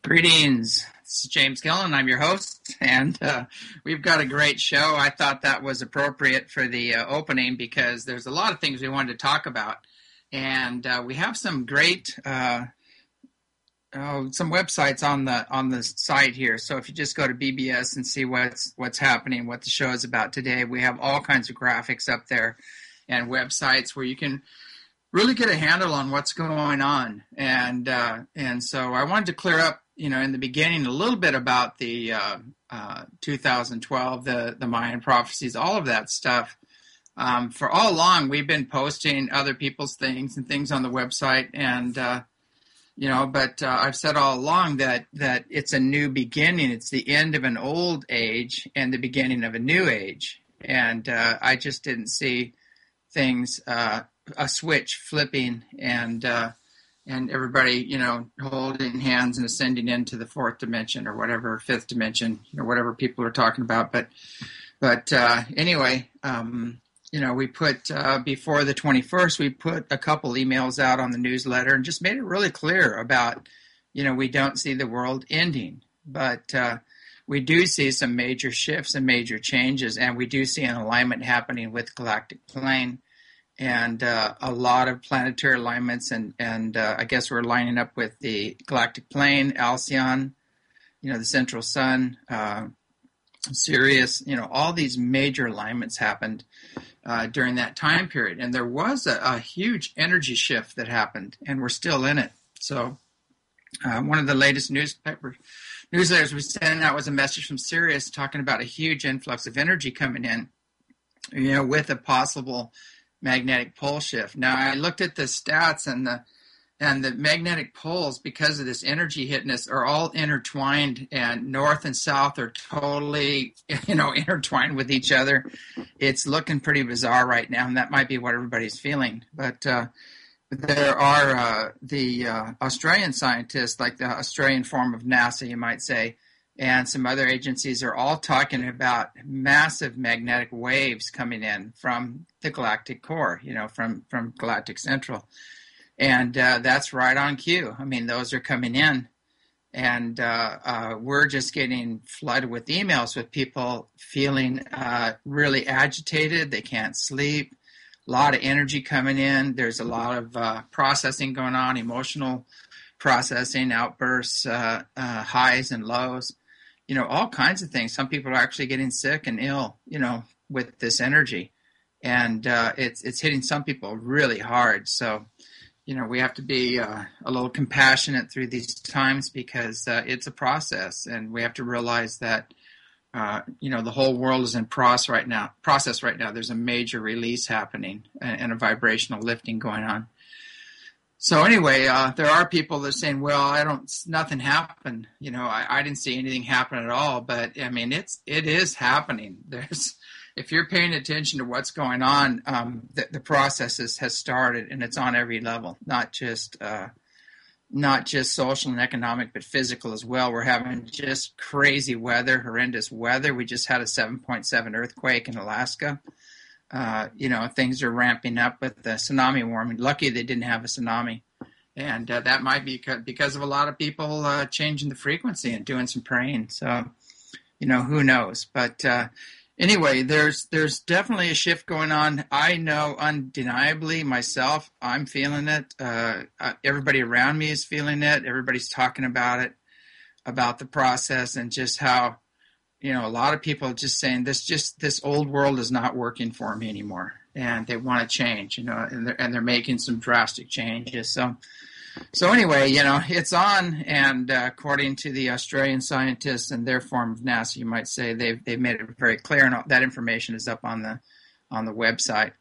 Greetings. This is James Gillen. I'm your host, and we've got a great show. I thought that was appropriate for the opening because there's a lot of things we wanted to talk about, and we have some great some websites on the site here. So if you just go to BBS and see what's happening, what the show is about today, we have all kinds of graphics up there and websites where you can really get a handle on what's going on. And so I wanted to clear up, in the beginning a little bit about the 2012, the Mayan prophecies, all of that stuff. For all along, we've been posting other people's things and things on the website, and but I've said all along that it's a new beginning. It's the end of an old age and the beginning of a new age. And I just didn't see things, a switch flipping and everybody, holding hands and ascending into the fourth dimension or whatever, fifth dimension, whatever people are talking about. But anyway, we put, before the 21st, we put a couple emails out on the newsletter and just made it really clear about, we don't see the world ending, but we do see some major shifts and major changes, and we do see an alignment happening with galactic plane and a lot of planetary alignments, and I guess we're lining up with the galactic plane, Alcyon, the central sun, Sirius, all these major alignments happened during that time period. And there was a huge energy shift that happened, and we're still in it. So one of the latest newsletters we sent out was a message from Sirius talking about a huge influx of energy coming in, with a possible magnetic pole shift. Now, I looked at the stats, and the magnetic poles, because of this energy hitting us, are all intertwined, and north and south are totally, intertwined with each other. It's looking pretty bizarre right now, and that might be what everybody's feeling. But there are the Australian scientists, like the Australian form of NASA, you might say, and some other agencies are all talking about massive magnetic waves coming in from the galactic core, from galactic central. And that's right on cue. I mean, those are coming in. And we're just getting flooded with emails with people feeling really agitated. They can't sleep. A lot of energy coming in. There's a lot of processing going on, emotional processing, outbursts, highs and lows, all kinds of things. Some people are actually getting sick and ill, with this energy. And it's hitting some people really hard. So, we have to be a little compassionate through these times because it's a process, and we have to realize that, the whole world is in process right now. There's a major release happening and a vibrational lifting going on. So anyway, there are people that are saying, well, nothing happened. I didn't see anything happen at all. But I mean, it is happening. If you're paying attention to what's going on, the process has started, and it's on every level, not just social and economic, but physical as well. We're having just crazy weather, horrendous weather. We just had a 7.7 earthquake in Alaska. Things are ramping up with the tsunami warming. Lucky they didn't have a tsunami. And that might be because of a lot of people changing the frequency and doing some praying. So, who knows? But anyway, there's definitely a shift going on. I know undeniably myself, I'm feeling it. Everybody around me is feeling it. Everybody's talking about it, about the process, and just how, a lot of people are just saying this old world is not working for me anymore, and they want to change, and they're making some drastic changes. So anyway, it's on, and according to the Australian scientists and their form of NASA, you might say they've made it very clear, and that information is up on the website.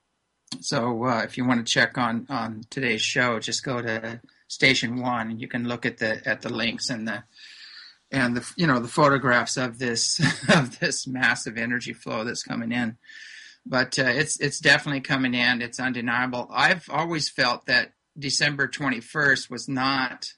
So if you want to check on today's show, just go to Station 1, and you can look at the links and the photographs of this massive energy flow that's coming in. But it's definitely coming in. It's undeniable. I've always felt that December 21st was not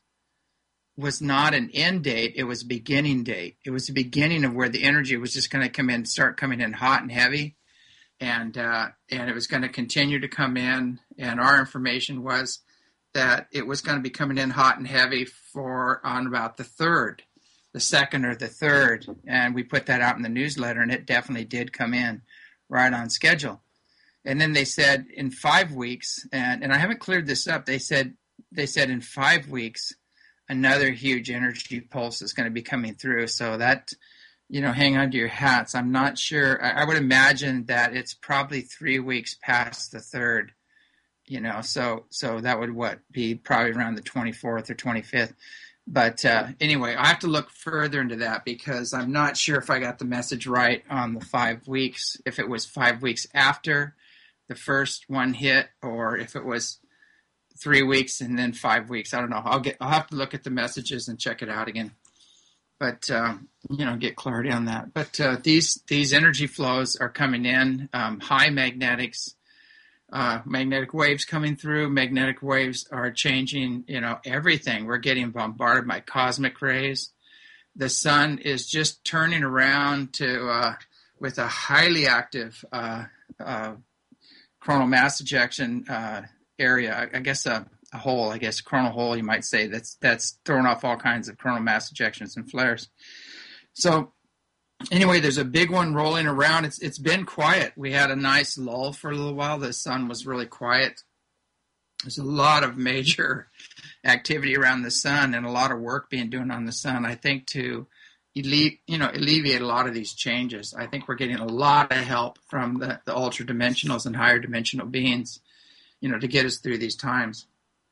an end date. It was a beginning date. It was the beginning of where the energy was just going to start coming in hot and heavy, and it was going to continue to come in. And our information was that it was going to be coming in hot and heavy on about the 3rd, the 2nd or the 3rd. And we put that out in the newsletter, and it definitely did come in right on schedule. And then they said in 5 weeks, and I haven't cleared this up, they said in 5 weeks, another huge energy pulse is going to be coming through. So that, hang on to your hats. I'm not sure. I would imagine that it's probably 3 weeks past the 3rd, so that would be probably around the 24th or 25th. But anyway, I have to look further into that because I'm not sure if I got the message right on the 5 weeks, if it was 5 weeks after the first one hit, or if it was 3 weeks and then 5 weeks. I don't know. I'll have to look at the messages and check it out again. But get clarity on that. But these energy flows are coming in, high magnetics, magnetic waves coming through. Magnetic waves are changing, everything. We're getting bombarded by cosmic rays. The sun is just turning around to with a highly active coronal mass ejection area. I guess a hole, coronal hole, you might say, that's throwing off all kinds of coronal mass ejections and flares. So anyway, there's a big one rolling around. It's been quiet. We had a nice lull for a little while. The sun was really quiet. There's a lot of major activity around the sun and a lot of work being done on the sun, I think, to alleviate a lot of these changes. I think we're getting a lot of help from the ultra dimensionals and higher dimensional beings, to get us through these times.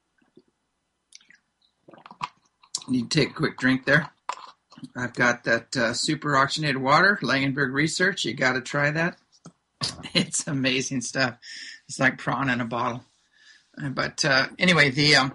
Need to take a quick drink there. I've got that super oxygenated water, Langenberg Research. You got to try that. It's amazing stuff. It's like prawn in a bottle. But anyway,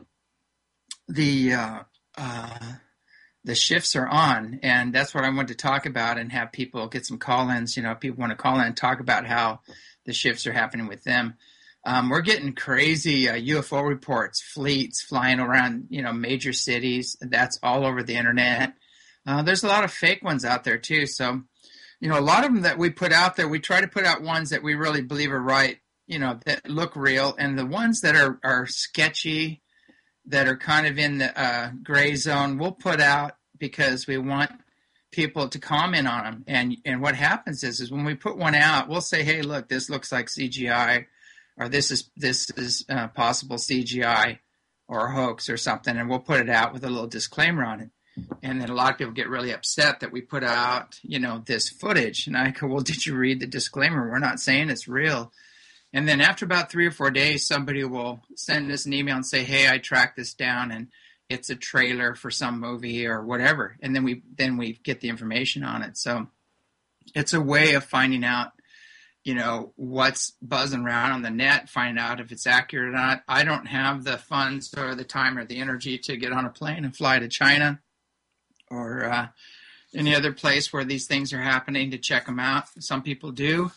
the shifts are on, and that's what I wanted to talk about and have people get some call-ins. People want to call in and talk about how the shifts are happening with them. We're getting crazy UFO reports, fleets flying around, major cities. That's all over the internet. There's a lot of fake ones out there too. So, a lot of them that we put out there, we try to put out ones that we really believe are right, that look real. And the ones that are sketchy, that are kind of in the gray zone, we'll put out because we want people to comment on them. And what happens is when we put one out, we'll say, hey, look, this looks like CGI, or this is possible CGI or a hoax or something, and we'll put it out with a little disclaimer on it. And then a lot of people get really upset that we put out, this footage. And I go, well, did you read the disclaimer? We're not saying it's real. And then after about 3 or 4 days, somebody will send us an email and say, hey, I tracked this down, and it's a trailer for some movie or whatever. And then we get the information on it. So it's a way of finding out, what's buzzing around on the net, find out if it's accurate or not. I don't have the funds or the time or the energy to get on a plane and fly to China or any other place where these things are happening to check them out. Some people do.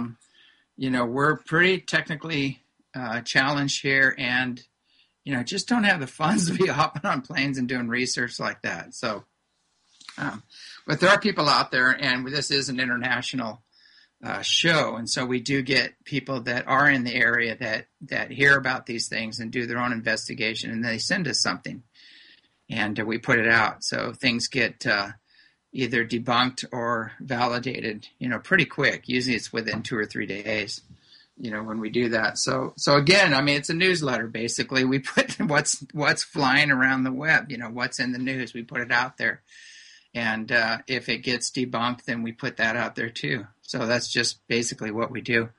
We're pretty technically challenged here, and, just don't have the funds to be hopping on planes and doing research like that. So, but there are people out there, and this is an international show, and so we do get people that are in the area that hear about these things and do their own investigation, and they send us something, and we put it out. So things get either debunked or validated, pretty quick. Usually it's within 2 or 3 days, when we do that. So again, it's a newsletter, basically. We put what's flying around the web, what's in the news. We put it out there. And if it gets debunked, then we put that out there too. So that's just basically what we do.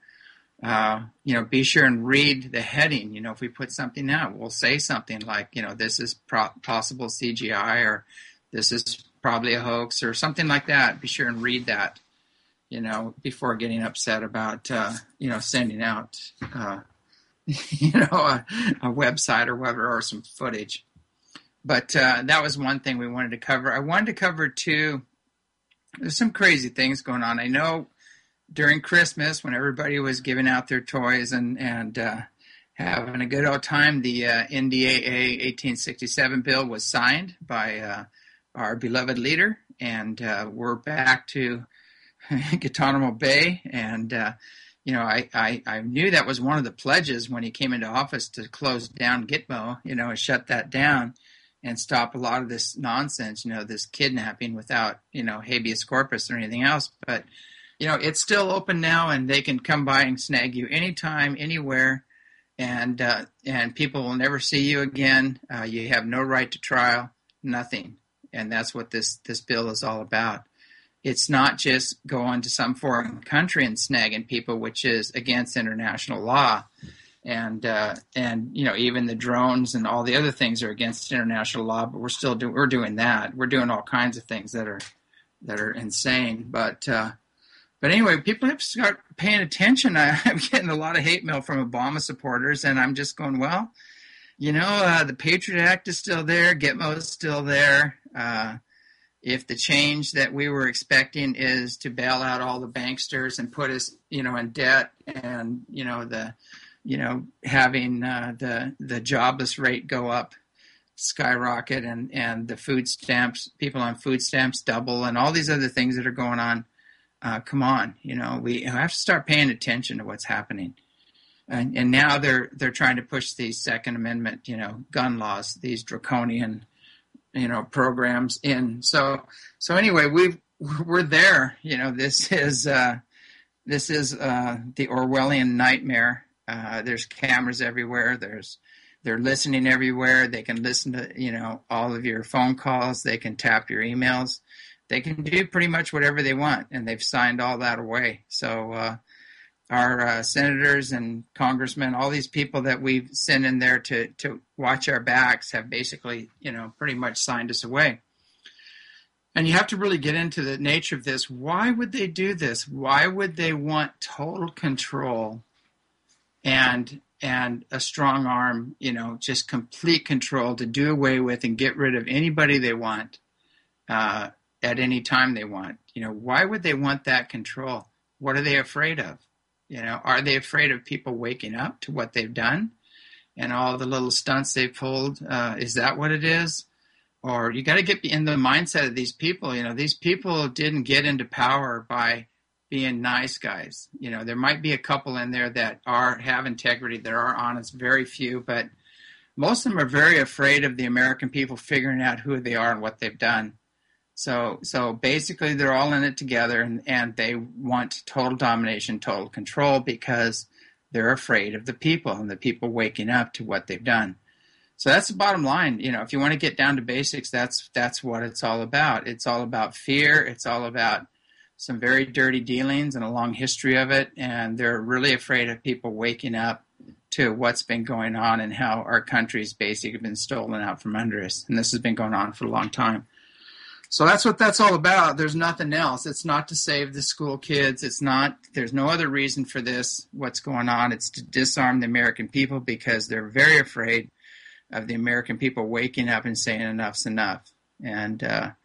Be sure and read the heading. If we put something out, we'll say something like, this is possible CGI, or this is probably a hoax, or something like that. Be sure and read that, before getting upset about, sending out, a website or whatever, or some footage. But that was one thing we wanted to cover. I wanted to cover, too, there's some crazy things going on. I know during Christmas, when everybody was giving out their toys and having a good old time, the NDAA 1867 bill was signed by our beloved leader, and we're back to Guantanamo Bay, and I knew that was one of the pledges when he came into office to close down Gitmo, and shut that down and stop a lot of this nonsense, this kidnapping without, habeas corpus or anything else. But, it's still open now, and they can come by and snag you anytime, anywhere, and people will never see you again. You have no right to trial, nothing. And that's what this bill is all about. It's not just going to some foreign country and snagging people, which is against international law. And even the drones and all the other things are against international law, but we're doing that. We're doing all kinds of things that are insane. But anyway, people have to start paying attention. I'm getting a lot of hate mail from Obama supporters, and I'm just going, well, the Patriot Act is still there. Gitmo is still there. If the change that we were expecting is to bail out all the banksters and put us, in debt, and having the jobless rate go up, skyrocket, and the food stamps, people on food stamps double, and all these other things that are going on. Come on, we have to start paying attention to what's happening. And now they're trying to push these Second Amendment, gun laws, these draconian, programs in. So anyway, we're there. This is the Orwellian nightmare. There's cameras everywhere. They're listening everywhere. They can listen to, all of your phone calls. They can tap your emails. They can do pretty much whatever they want, and they've signed all that away. So our senators and congressmen, all these people that we've sent in there to watch our backs have basically, pretty much signed us away. And you have to really get into the nature of this. Why would they do this? Why would they want total control and a strong arm, just complete control to do away with and get rid of anybody they want at any time they want? Why would they want that control? What are they afraid of? Are they afraid of people waking up to what they've done and all the little stunts they've pulled? Is that what it is? Or you got to get in the mindset of these people. These people didn't get into power by being nice guys. There might be a couple in there that have integrity, that are honest, very few, but most of them are very afraid of the American people figuring out who they are and what they've done. So basically they're all in it together, and they want total domination, total control, because they're afraid of the people and the people waking up to what they've done. So that's the bottom line. If you want to get down to basics, that's what it's all about. It's all about fear. It's all about some very dirty dealings and a long history of it, and they're really afraid of people waking up to what's been going on and how our country's basically been stolen out from under us. And this has been going on for a long time. So that's what that's all about. There's nothing else. It's not to save the school kids. There's no other reason for this, what's going on. It's to disarm the American people, because they're very afraid of the American people waking up and saying enough's enough. And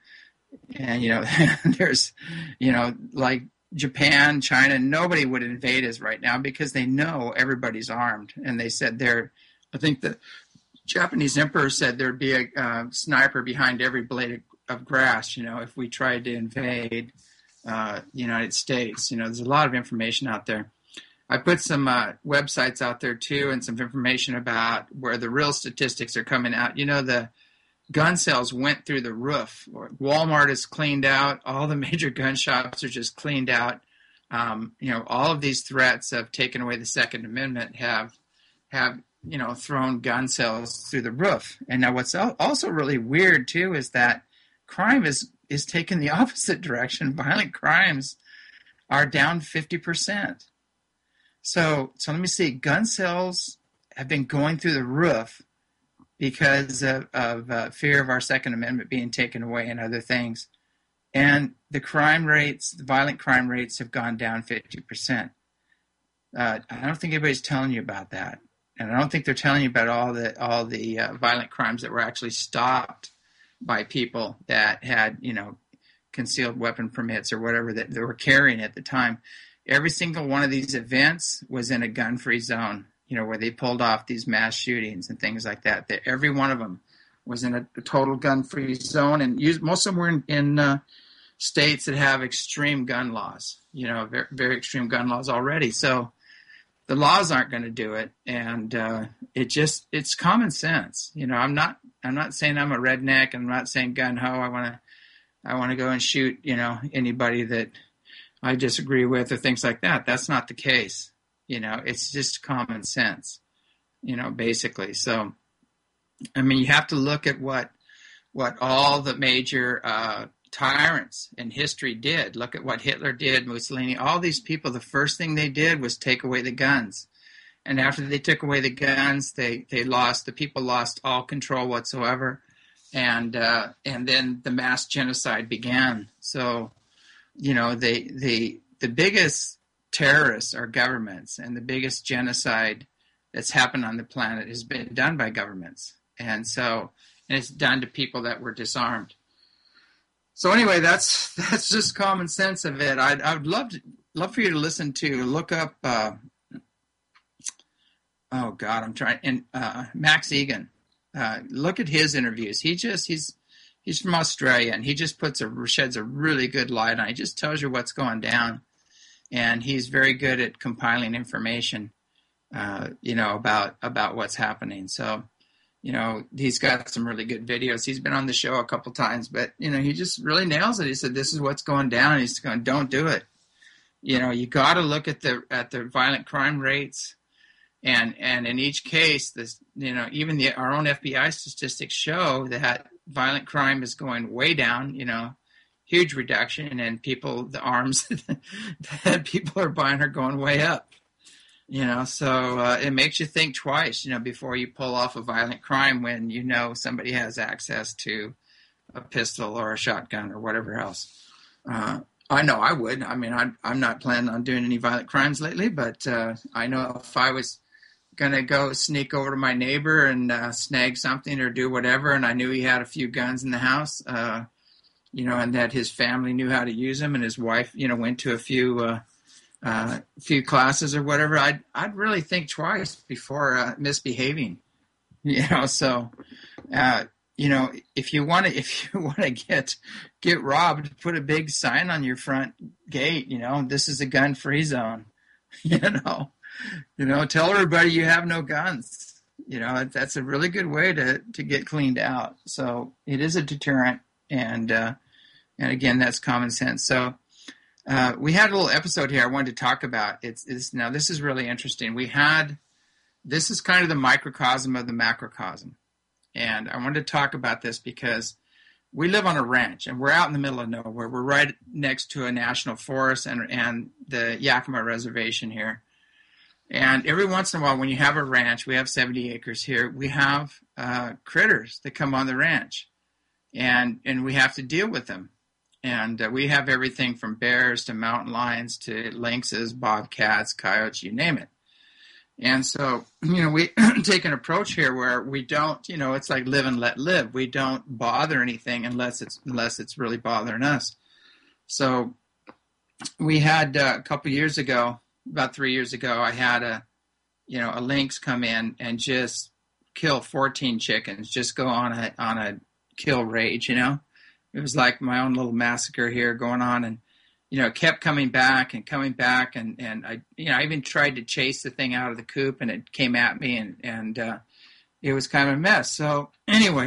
there's, like Japan, China, nobody would invade us right now because they know everybody's armed. And they said I think the Japanese emperor said there'd be a sniper behind every blade of grass, if we tried to invade the United States. There's a lot of information out there. I put some websites out there too, and some information about where the real statistics are coming out. The gun sales went through the roof. Walmart is cleaned out. All the major gun shops are just cleaned out. All of these threats of taking away the Second Amendment have thrown gun sales through the roof. And now what's also really weird too is that crime is taking the opposite direction. Violent crimes are down 50%. So let me see. Gun sales have been going through the roof because of fear of our Second Amendment being taken away and other things. And the violent crime rates have gone down 50%. I don't think anybody's telling you about that. And I don't think they're telling you about all the violent crimes that were actually stopped by people that had, concealed weapon permits or whatever that they were carrying at the time. Every single one of these events was in a gun-free zone, where they pulled off these mass shootings and things like that. Every one of them was in a total gun-free zone, and most of them were in states that have extreme gun laws, very, very extreme gun laws already. So the laws aren't going to do it, and it's common sense. I'm not saying I'm a redneck. I'm not saying gun ho. I want to go and shoot anybody that I disagree with or things like that. That's not the case. It's just common sense. Basically. So, I mean, you have to look at what all the major tyrants in history did. Look at what Hitler did, Mussolini, all these people. The first thing they did was take away the guns, and after they took away the guns, the people lost all control whatsoever, and then the mass genocide began. So, the biggest terrorists are governments, and the biggest genocide that's happened on the planet has been done by governments, and it's done to people that were disarmed. So anyway, that's just common sense of it. I would love for you to look up. Max Igan. Look at his interviews. He's from Australia, and he just sheds a really good light on it. He just tells you what's going down, and he's very good at compiling information, about what's happening. So, he's got some really good videos. He's been on the show a couple times, but, he just really nails it. He said, this is what's going down. He's going, don't do it. You got to look at the violent crime rates. And in each case, this, even our own FBI statistics show that violent crime is going way down, huge reduction, and the arms that people are buying are going way up. So it makes you think twice, before you pull off a violent crime when somebody has access to a pistol or a shotgun or whatever else. I know I would. I mean, I'm not planning on doing any violent crimes lately, but I know if I was going to go sneak over to my neighbor and snag something or do whatever, and I knew he had a few guns in the house, and that his family knew how to use them, and his wife, went to a few classes or whatever, I'd really think twice before misbehaving. So if you want to get robbed, put a big sign on your front gate. This is a gun-free zone. Tell everybody you have no guns. That's a really good way to get cleaned out. So it is a deterrent, and again, that's common sense. So. We had a little episode here I wanted to talk about. Now this is really interesting. This is kind of the microcosm of the macrocosm. And I wanted to talk about this because we live on a ranch, and we're out in the middle of nowhere. We're right next to a national forest and the Yakima Reservation here. And every once in a while, when you have a ranch, we have 70 acres here, we have critters that come on the ranch. And we have to deal with them. And we have everything from bears to mountain lions to lynxes, bobcats, coyotes, you name it. And so, we take an approach here where we don't, it's like live and let live. We don't bother anything unless it's really bothering us. So we had a couple years ago, about 3 years ago, I had a lynx come in and just kill 14 chickens, just go on a kill rage, It was like my own little massacre here going on, and it kept coming back, and I I even tried to chase the thing out of the coop, and it came at me, and it was kind of a mess. So anyway,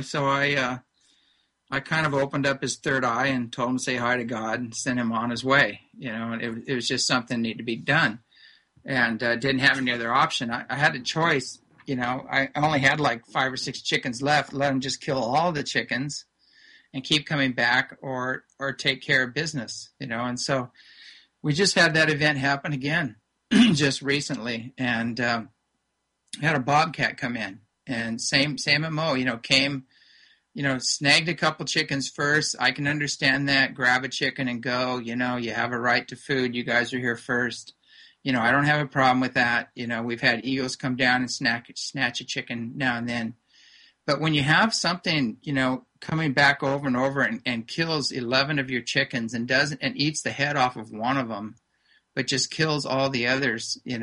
I kind of opened up his third eye and told him to say hi to God and sent him on his way. And it was just something that needed to be done, and didn't have any other option. I had a choice. I only had like 5 or 6 chickens left. Let him just kill all the chickens and keep coming back, or take care of business, And so we just had that event happen again just recently, and had a bobcat come in, and same MO, came, snagged a couple chickens first. I can understand that. Grab a chicken and go, you have a right to food. You guys are here first. I don't have a problem with that. We've had eagles come down and snatch a chicken now and then. But when you have something, coming back over and over and kills 11 of your chickens and eats the head off of one of them, but just kills all the others, in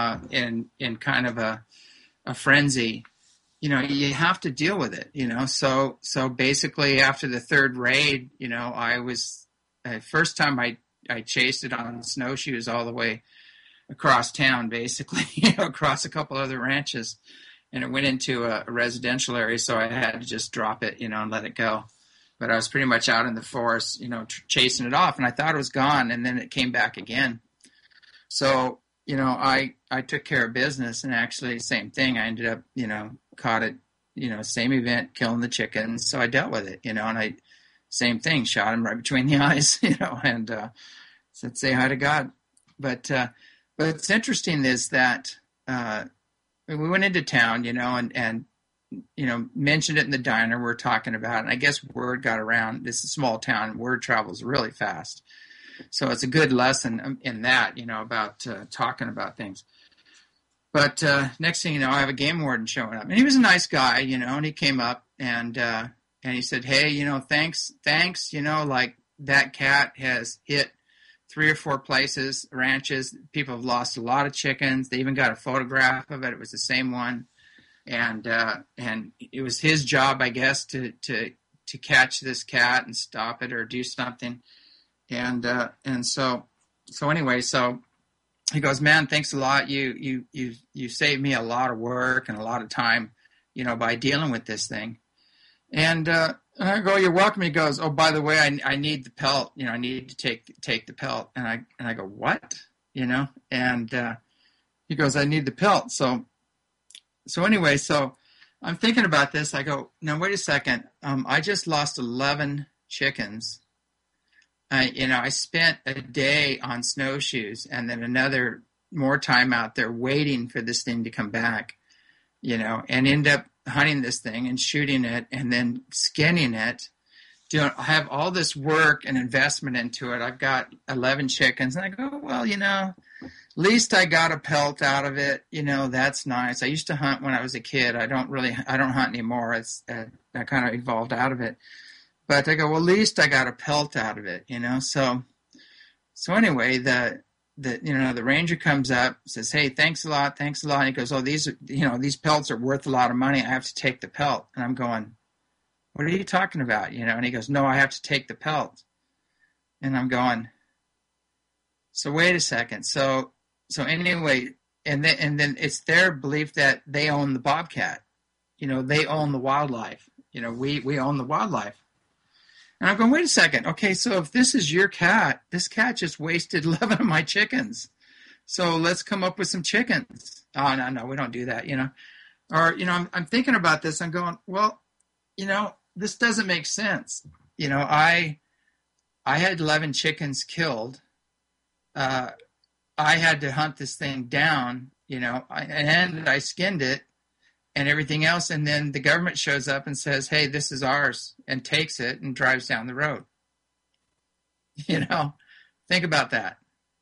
kind of a frenzy, you have to deal with it, So basically after the third raid, I was first time I chased it on snowshoes all the way across town, basically, across a couple other ranches, and it went into a residential area, so I had to just drop it, and let it go. But I was pretty much out in the forest, chasing it off, and I thought it was gone, and then it came back again. So, I took care of business, and actually, same thing. I ended up, caught it, same event, killing the chickens. So I dealt with it, and same thing, shot him right between the eyes, and said, say hi to God. But it's interesting is that we went into town, and mentioned it in the diner. We're talking about it, and I guess word got around. This is a small town. Word travels really fast. So it's a good lesson in that, about talking about things. But next thing you know, I have a game warden showing up. And he was a nice guy, and he came up and he said, hey, thanks, like that cat has hit 3 or 4 places, ranches. People have lost a lot of chickens. They even got a photograph of it. It was the same one. And it was his job, I guess, to catch this cat and stop it or do something. And so anyway, so he goes, man, thanks a lot. You saved me a lot of work and a lot of time, by dealing with this thing. And I go, you're welcome. He goes, oh, by the way, I need the pelt. I need to take the pelt. And I go, what? And he goes, I need the pelt. So anyway, so I'm thinking about this. I go, now wait a second. I just lost 11 chickens. I spent a day on snowshoes and then another more time out there waiting for this thing to come back, and end up hunting this thing and shooting it and then skinning it. I have all this work and investment into it. I've got 11 chickens, and I go, well, at least I got a pelt out of it. That's nice. I used to hunt when I was a kid. I don't hunt anymore. I kind of evolved out of it. But I go, well, at least I got a pelt out of it, So anyway, the ranger comes up, says, hey, thanks a lot. And he goes, oh, these pelts are worth a lot of money. I have to take the pelt. And I'm going, what are you talking about? And he goes, no, I have to take the pelt. And I'm going, so wait a second. So anyway, and then it's their belief that they own the bobcat. They own the wildlife. We own the wildlife. And I'm going, wait a second. Okay, so if this is your cat, this cat just wasted 11 of my chickens. So let's come up with some chickens. Oh, no, we don't do that, Or, I'm thinking about this. I'm going, well, this doesn't make sense. I had 11 chickens killed. I had to hunt this thing down, and I skinned it and everything else. And then the government shows up and says, hey, this is ours, and takes it and drives down the road. Think about that.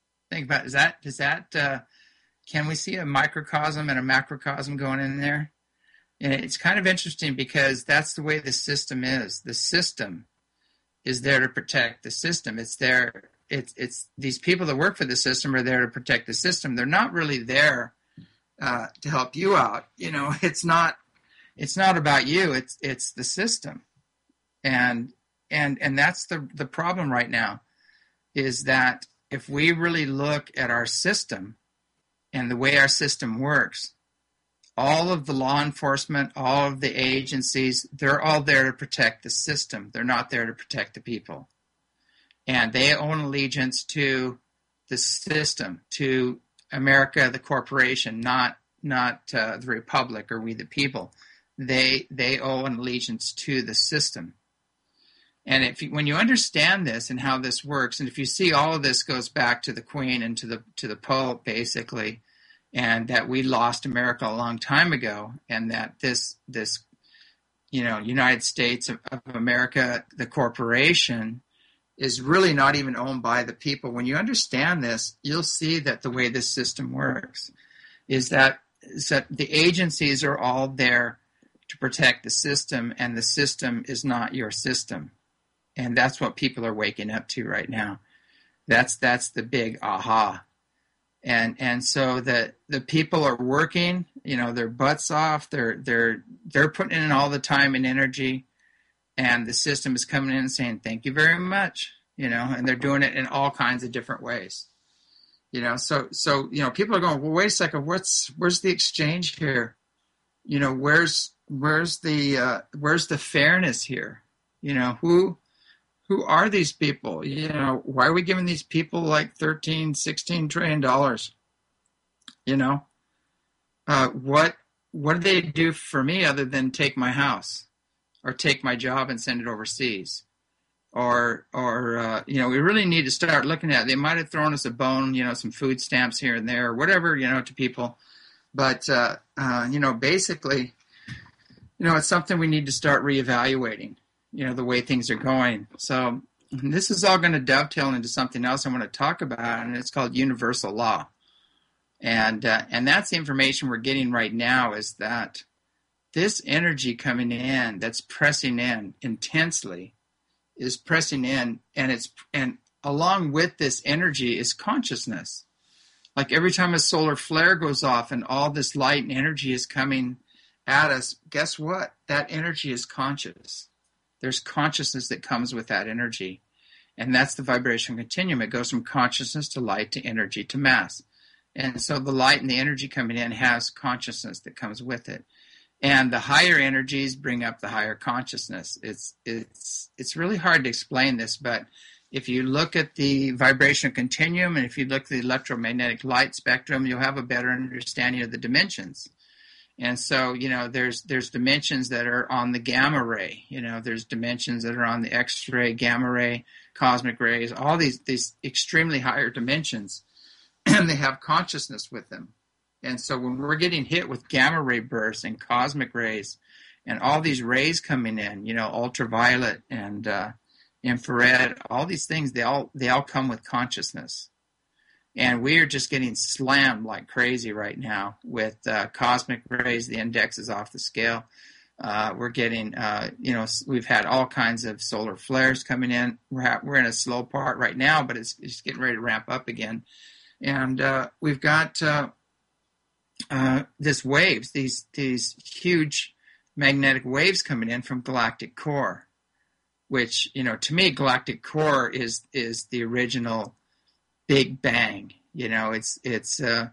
Can we see a microcosm and a macrocosm going in there? And it's kind of interesting because that's the way the system is. The system is there to protect the system. It's these people that work for the system are there to protect the system. They're not really there to help you out. It's not about you. It's the system. And that's the problem right now, is that if we really look at our system and the way our system works, all of the law enforcement, all of the agencies, they're all there to protect the system. They're not there to protect the people. And they own allegiance to the system, to America, the corporation, not the republic or we the people. They owe an allegiance to the system. And when you understand this and how this works, and if you see all of this goes back to the Queen and to the Pope, basically, and that we lost America a long time ago, and that this United States of America, the corporation, is really not even owned by the people. When you understand this, you'll see that the way this system works is that the agencies are all there to protect the system, and the system is not your system. And that's what people are waking up to right now. That's the big aha. And so the people are working, their butts off. They're putting in all the time and energy, and the system is coming in and saying, thank you very much. and they're doing it in all kinds of different ways. So people are going, well, wait a second, where's the exchange here? Where's the fairness here? Who are these people? Why are we giving these people like $13-16 trillion? What do they do for me other than take my house or take my job and send it overseas? Or we really need to start looking at it. They might have thrown us a bone, some food stamps here and there, or whatever, to people. But, basically, it's something we need to start reevaluating, the way things are going. So this is all going to dovetail into something else I want to talk about, and it's called universal law. And that's the information we're getting right now, is that this energy coming in that's pressing in intensely is pressing in, and along with this energy is consciousness. Like every time a solar flare goes off and all this light and energy is coming at us, guess what? That energy is conscious. There's consciousness that comes with that energy. And that's the vibration continuum. It goes from consciousness to light to energy to mass. And so the light and the energy coming in has consciousness that comes with it. And the higher energies bring up the higher consciousness. It's really hard to explain this, but if you look at the vibration continuum and if you look at the electromagnetic light spectrum, you'll have a better understanding of the dimensions. And so, there's dimensions that are on the gamma ray. There's dimensions that are on the X-ray, gamma ray, cosmic rays, all these extremely higher dimensions, and they have consciousness with them. And so when we're getting hit with gamma ray bursts and cosmic rays and all these rays coming in, ultraviolet and infrared, all these things, they all come with consciousness. And we are just getting slammed like crazy right now with cosmic rays. The index is off the scale. We're getting, we've had all kinds of solar flares coming in. We're in a slow part right now, but it's getting ready to ramp up again. And we've got this waves, these huge magnetic waves coming in from galactic core, which, to me, galactic core is the original Big Bang. It's the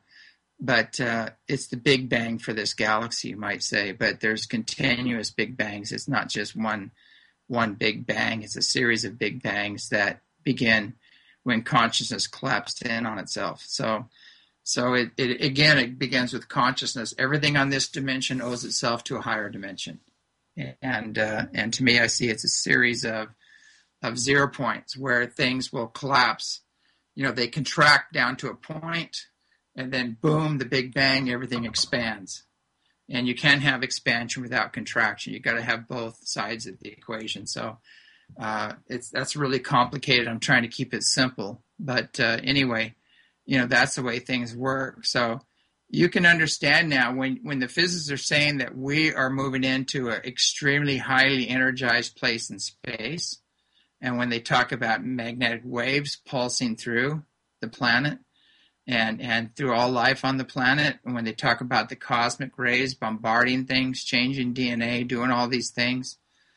Big Bang for this galaxy, you might say, but there's continuous Big Bangs. It's not just one Big Bang. It's a series of Big Bangs that begin when consciousness collapsed in on itself. So it begins with consciousness. Everything on this dimension owes itself to a higher dimension. And to me, I see it's a series of 0 points where things will collapse. They contract down to a point, and then boom, the Big Bang, everything expands. And you can't have expansion without contraction. You've got to have both sides of the equation. So that's really complicated. I'm trying to keep it simple. But anyway, that's the way things work. So you can understand now when the physicists are saying that we are moving into an extremely highly energized place in space, and when they talk about magnetic waves pulsing through the planet and through all life on the planet, and when they talk about the cosmic rays bombarding things, changing DNA, doing all these things,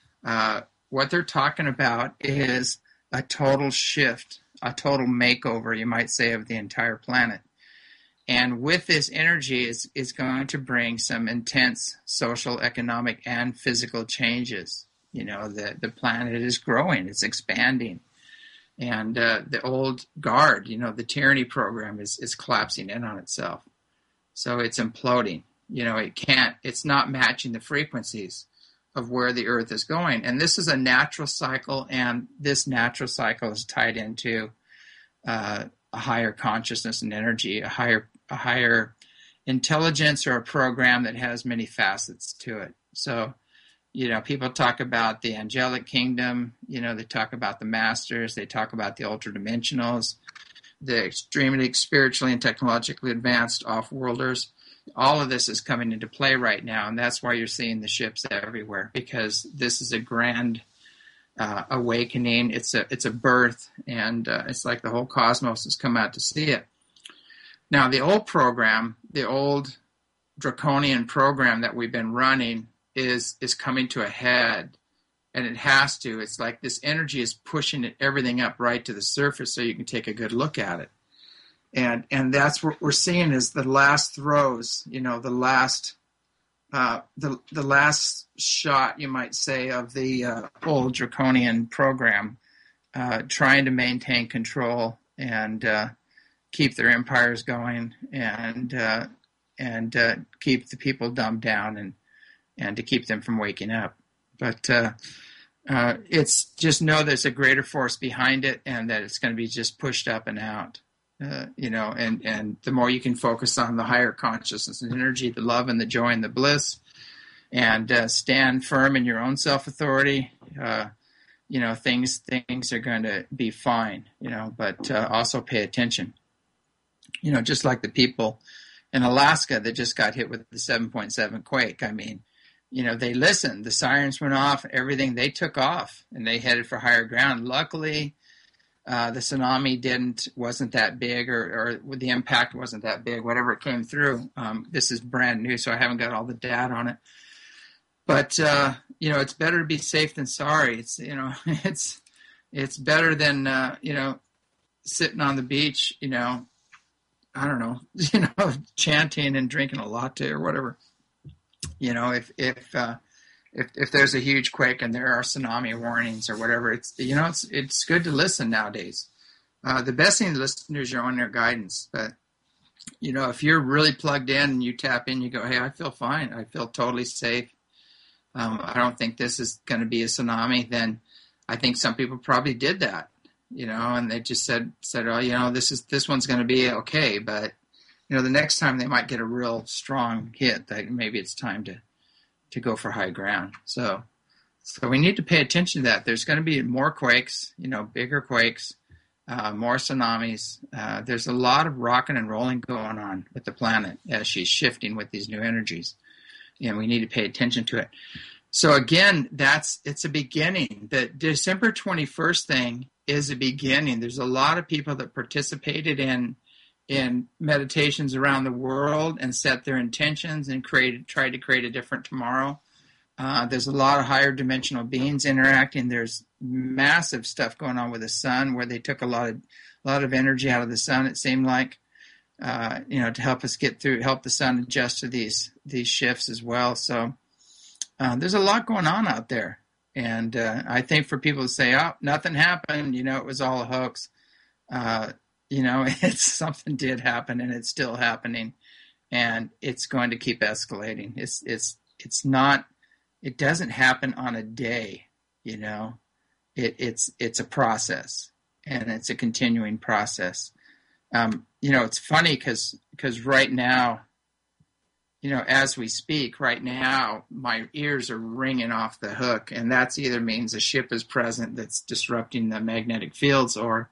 what they're talking about is a total shift, a total makeover, you might say, of the entire planet. And with this energy is going to bring some intense social, economic, and physical changes. The planet is growing, it's expanding. And the old guard, the tyranny program is collapsing in on itself. So it's imploding. It's not matching the frequencies of where the earth is going. And this is a natural cycle, and this natural cycle is tied into a higher consciousness and energy, a higher intelligence, or a program that has many facets to it. So, people talk about the angelic kingdom, they talk about the masters, they talk about the ultra-dimensionals, the extremely spiritually and technologically advanced off-worlders. All of this is coming into play right now, and that's why you're seeing the ships everywhere, because this is a grand awakening. It's a birth, and it's like the whole cosmos has come out to see it. Now, the old program, the old draconian program that we've been running is coming to a head, and it has to. It's like this energy is pushing everything up right to the surface so you can take a good look at it. And that's what we're seeing is the last throes, the last shot, you might say, of the old draconian program, trying to maintain control and keep their empires going and keep the people dumbed down and to keep them from waking up. But it's just know there's a greater force behind it and that it's going to be just pushed up and out. And the more you can focus on the higher consciousness and energy, the love and the joy and the bliss, and stand firm in your own self-authority, things are going to be fine, but also pay attention. Just like the people in Alaska that just got hit with the 7.7 quake. I mean, they listened. The sirens went off, everything. They took off, and they headed for higher ground. Luckily, the tsunami wasn't that big, or the impact wasn't that big, whatever it came through. This is brand new, so I haven't got all the data on it. But, it's better to be safe than sorry. It's, it's better than, sitting on the beach, I don't know, chanting and drinking a latte or whatever. If there's a huge quake and there are tsunami warnings or whatever, it's good to listen nowadays. The best thing to listen to is your own inner guidance. But, if you're really plugged in and you tap in, you go, hey, I feel fine. I feel totally safe. I don't think this is going to be a tsunami. Then I think some people probably did that, and they just said, oh, this one's going to be okay. But, the next time they might get a real strong hit that maybe it's time to go for high ground. So we need to pay attention to that. There's going to be more quakes, bigger quakes, more tsunamis. There's a lot of rocking and rolling going on with the planet as she's shifting with these new energies, and we need to pay attention to it. So again, it's a beginning. The December 21st thing is a beginning. There's a lot of people that participated in meditations around the world and set their intentions and tried to create a different tomorrow. There's a lot of higher dimensional beings interacting. There's massive stuff going on with the sun where they took a lot of energy out of the sun, it seemed like, to help us get through, help the sun adjust to these shifts as well. So there's a lot going on out there. And I think for people to say, oh, nothing happened, it was all a hoax. It's something did happen and it's still happening, and it's going to keep escalating. It's not, it doesn't happen on a day, it's a process, and it's a continuing process. It's funny because right now, as we speak right now, my ears are ringing off the hook, and that's either means a ship is present that's disrupting the magnetic fields, or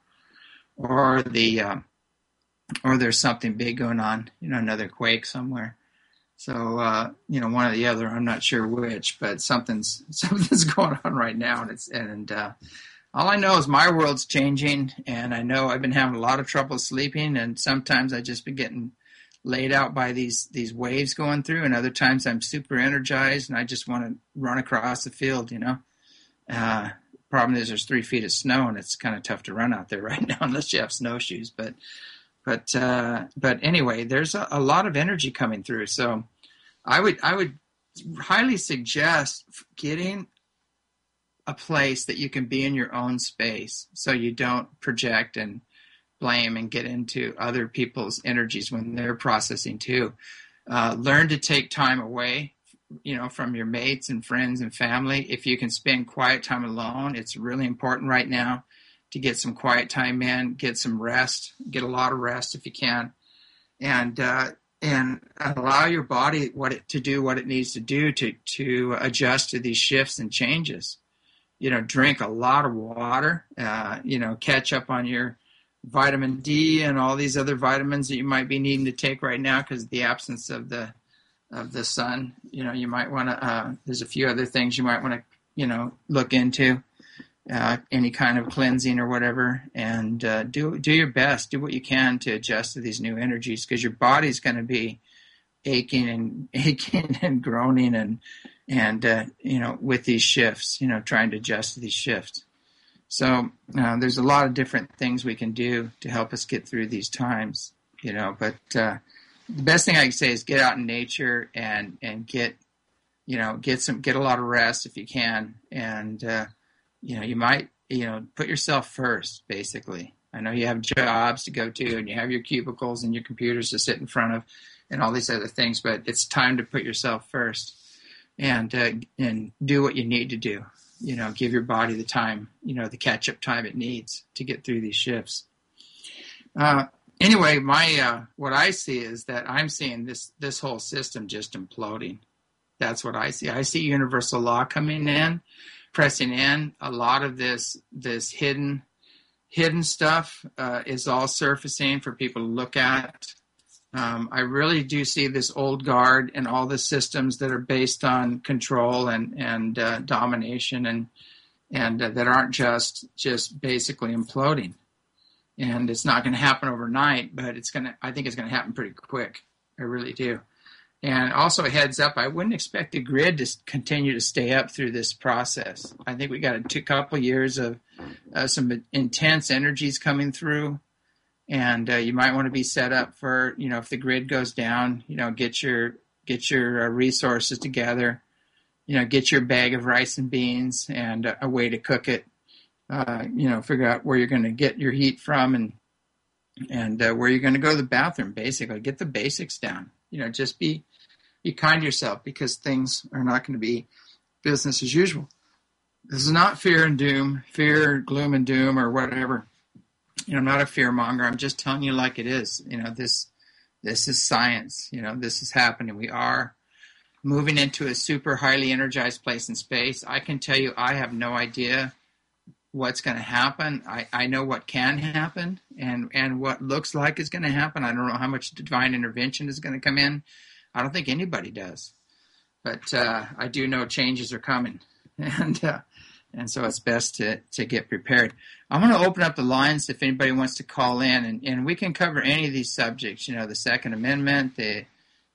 there's something big going on, another quake somewhere. So, one or the other, I'm not sure which, but something's going on right now. And all I know is my world's changing, and I know I've been having a lot of trouble sleeping, and sometimes I just been getting laid out by these waves going through, and other times I'm super energized and I just want to run across the field, Problem is there's 3 feet of snow, and it's kind of tough to run out there right now unless you have snowshoes. But anyway, there's a lot of energy coming through. So I would highly suggest getting a place that you can be in your own space, so you don't project and blame and get into other people's energies when they're processing too. Learn to take time away, from your mates and friends and family. If you can spend quiet time alone, it's really important right now to get some quiet time in, get some rest, get a lot of rest if you can, and allow your body to do what it needs to do to adjust to these shifts and changes. Drink a lot of water, catch up on your vitamin D and all these other vitamins that you might be needing to take right now because of the absence of the sun. You might want to, there's a few other things you might want to, look into, any kind of cleansing or whatever, and do your best, do what you can to adjust to these new energies, because your body's going to be aching and groaning and with these shifts, trying to adjust to these shifts. So there's a lot of different things we can do to help us get through these times, but the best thing I can say is get out in nature and get a lot of rest if you can. And, you might, put yourself first, basically. I know you have jobs to go to and you have your cubicles and your computers to sit in front of and all these other things, but it's time to put yourself first and do what you need to do. Give your body the time, the catch-up time it needs to get through these shifts. Anyway, what I see is that I'm seeing this whole system just imploding. That's what I see. I see universal law coming in, pressing in. A lot of this hidden stuff is all surfacing for people to look at. I really do see this old guard and all the systems that are based on control and domination and that aren't just basically imploding. And it's not going to happen overnight, but I think it's going to happen pretty quick. I really do. And also a heads up, I wouldn't expect the grid to continue to stay up through this process. I think we got a couple years of some intense energies coming through. And you might want to be set up for, if the grid goes down, get your resources together, get your bag of rice and beans and a way to cook it, figure out where you're going to get your heat from and where you're going to go to the bathroom, basically. Get the basics down. Just be kind to yourself because things are not going to be business as usual. This is not fear, gloom and doom or whatever. I'm not a fear monger. I'm just telling you like it is. This is science. This is happening. We are moving into a super highly energized place in space. I can tell you I have no idea what's going to happen. I know what can happen and what looks like is going to happen. I don't know how much divine intervention is going to come in. I don't think anybody does. But I do know changes are coming. And so it's best to get prepared. I'm going to open up the lines if anybody wants to call in, and we can cover any of these subjects. The Second Amendment, the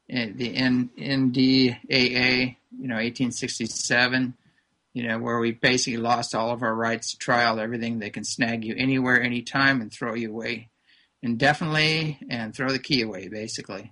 NDAA, 1867, where we basically lost all of our rights to trial, everything. They can snag you anywhere, anytime, and throw you away indefinitely and throw the key away, basically.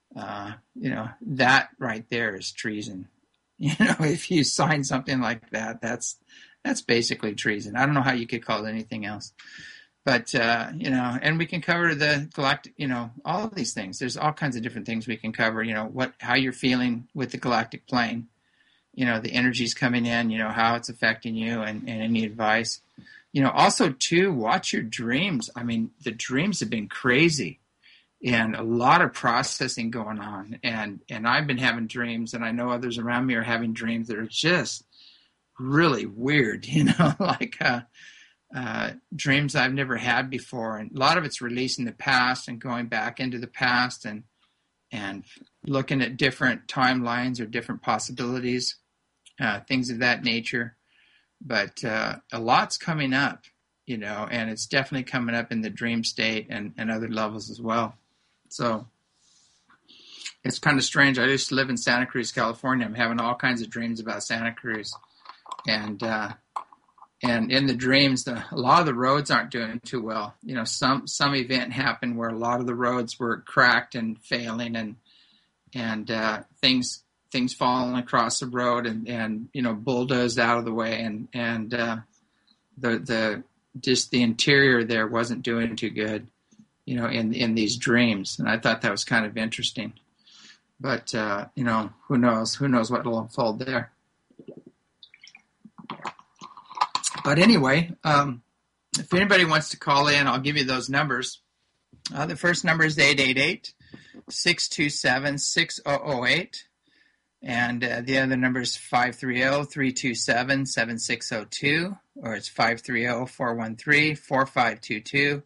That right there is treason. If you sign something like that, that's basically treason. I don't know how you could call it anything else. But, and we can cover the galactic, all of these things. There's all kinds of different things we can cover, how you're feeling with the galactic plane, the energy's coming in, how it's affecting you and any advice. Also, too, watch your dreams. I mean, the dreams have been crazy. And a lot of processing going on. And I've been having dreams, and I know others around me are having dreams that are just really weird, like dreams I've never had before. And a lot of it's releasing the past and going back into the past and looking at different timelines or different possibilities, things of that nature. But a lot's coming up, and it's definitely coming up in the dream state and other levels as well. So it's kind of strange. I used to live in Santa Cruz, California. I'm having all kinds of dreams about Santa Cruz. And in the dreams, a lot of the roads aren't doing too well. Some event happened where a lot of the roads were cracked and failing and things falling across the road and bulldozed out of the way. And the interior there wasn't doing too good. In these dreams. And I thought that was kind of interesting. But, who knows? Who knows what will unfold there. But anyway, if anybody wants to call in, I'll give you those numbers. The first number is 888-627-6008. And the other number is 530-327-7602. Or it's 530-413-4522.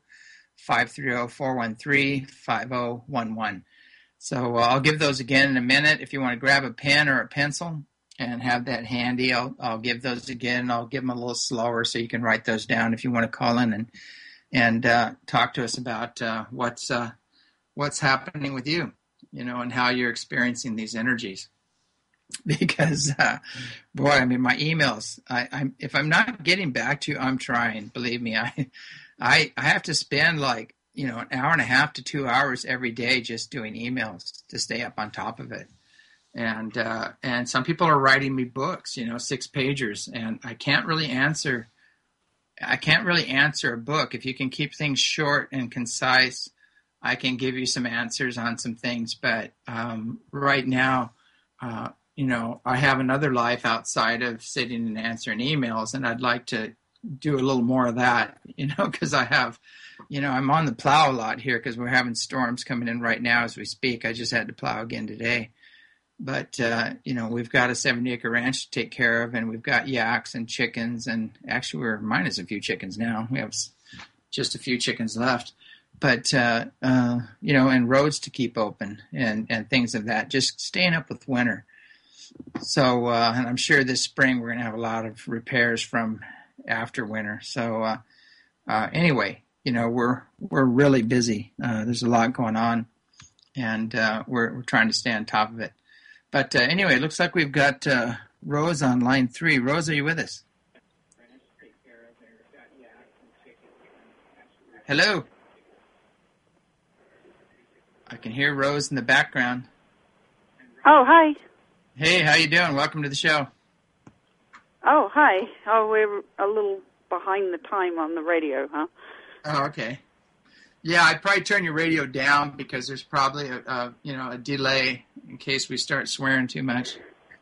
530-413-5011. So I'll give those again in a minute. If you want to grab a pen or a pencil and have that handy, I'll give those again. I'll give them a little slower so you can write those down if you want to call in and talk to us about what's happening with you. and how you're experiencing these energies. Because, boy, I mean, my emails, if I'm not getting back to you, I'm trying. Believe me, I have to spend like, an hour and a half to 2 hours every day just doing emails to stay up on top of it. And some people are writing me books, 6-pagers, and I can't really answer a book. If you can keep things short and concise, I can give you some answers on some things. But right now, I have another life outside of sitting and answering emails, and I'd like to do a little more of that, because I have, I'm on the plow a lot here because we're having storms coming in right now as we speak. I just had to plow again today. But, we've got a 70-acre ranch to take care of, and we've got yaks and chickens, and actually we're minus a few chickens now. We have just a few chickens left. But, and roads to keep open and things of that, just staying up with winter. So, and I'm sure this spring we're going to have a lot of repairs from after winter. So, anyway, we're really busy. There's a lot going on, and we're trying to stay on top of it. But anyway, it looks like we've got Rose on line 3. Rose, are you with us? Hello. I can hear Rose in the background. Oh, hi. Hey, how you doing? Welcome to the show. Oh, hi. Oh, we're a little behind the time on the radio, huh? Oh, okay. Yeah, I'd probably turn your radio down because there's probably a delay in case we start swearing too much.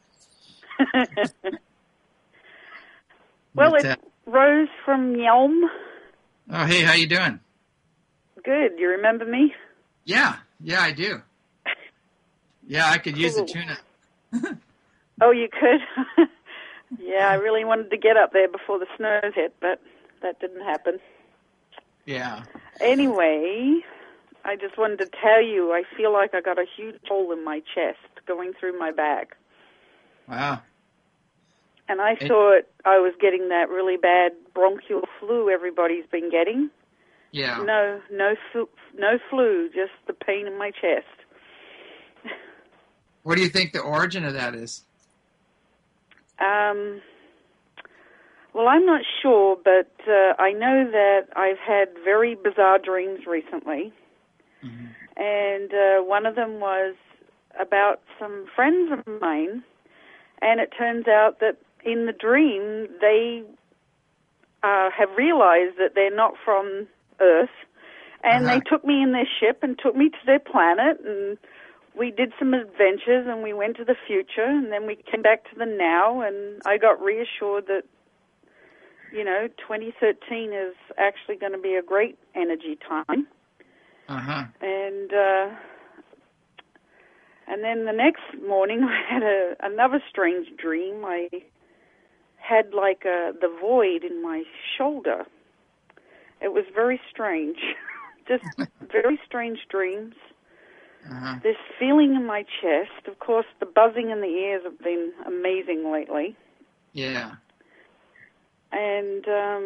Well, it's Rose from Yelm. Oh, hey, how you doing? Good. You remember me? Yeah, I do. Yeah, I could use a tuna. Oh, you could? Yeah, I really wanted to get up there before the snows hit, but that didn't happen. Yeah. Anyway, I just wanted to tell you, I feel like I got a huge hole in my chest going through my back. Wow. And I thought I was getting that really bad bronchial flu everybody's been getting. Yeah. No flu, just the pain in my chest. What do you think the origin of that is? Well, I'm not sure, but I know that I've had very bizarre dreams recently. Mm-hmm. And one of them was about some friends of mine, and it turns out that in the dream they have realized that they're not from Earth, and they took me in their ship and took me to their planet, and we did some adventures, and we went to the future, and then we came back to the now, and I got reassured that 2013 is actually going to be a great energy time. Uh-huh. And then the next morning I had another strange dream. I had like the void in my shoulder. It was very strange. Just very strange dreams. Uh-huh. This feeling in my chest. Of course, the buzzing in the ears have been amazing lately. Yeah. And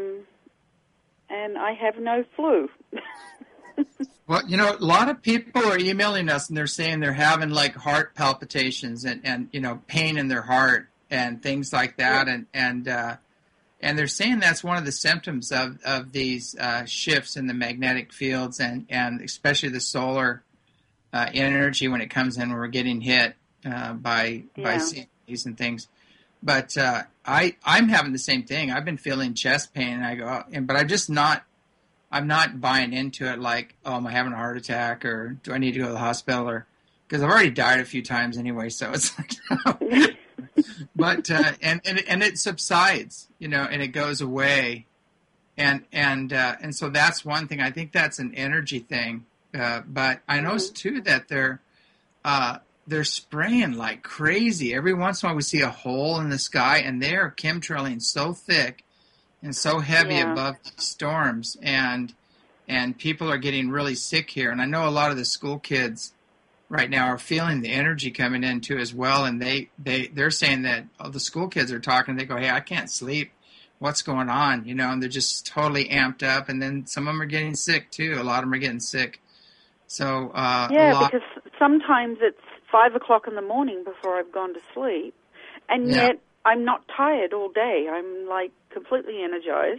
I have no flu. Well, a lot of people are emailing us and they're saying they're having like heart palpitations and pain in their heart and things like that. Yeah. And they're saying that's one of the symptoms of these shifts in the magnetic fields and especially the solar energy when it comes in when we're getting hit by CCs and things. But I'm having the same thing. I've been feeling chest pain, and I go, but I'm not buying into it like, oh, am I having a heart attack, or do I need to go to the hospital, or because I've already died a few times anyway. So it's like, no. But and it subsides, and it goes away, and so that's one thing. I think that's an energy thing. But I noticed too that they're spraying like crazy. Every once in a while we see a hole in the sky, and they're chemtrailing so thick and so heavy above storms, and people are getting really sick here. And I know a lot of the school kids right now are feeling the energy coming in too as well, and they're saying that the school kids are talking. They go, hey, I can't sleep. What's going on? And they're just totally amped up. And then some of them are getting sick too. A lot of them are getting sick. So because sometimes it's 5 o'clock in the morning before I've gone to sleep, and yet I'm not tired all day. I'm like completely energized.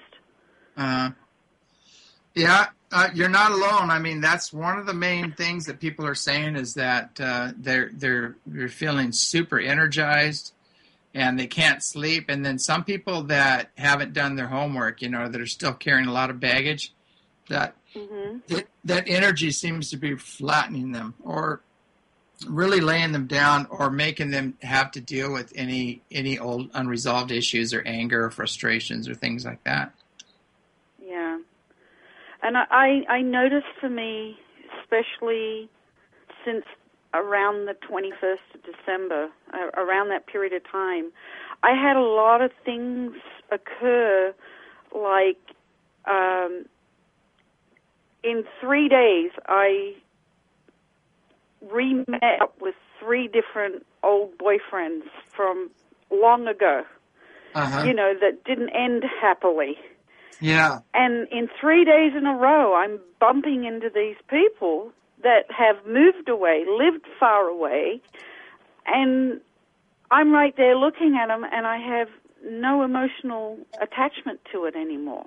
You're not alone. I mean, that's one of the main things that people are saying is that they're feeling super energized and they can't sleep. And then some people that haven't done their homework, that are still carrying a lot of baggage, that that energy seems to be flattening them or really laying them down or making them have to deal with any old unresolved issues or anger or frustrations or things like that. Yeah. And I noticed for me, especially since around the 21st of December, around that period of time, I had a lot of things occur, like in 3 days I re-met up with 3 different old boyfriends from long ago, that didn't end happily. Yeah. And in 3 days in a row, I'm bumping into these people that have moved away, lived far away, and I'm right there looking at them, and I have no emotional attachment to it anymore.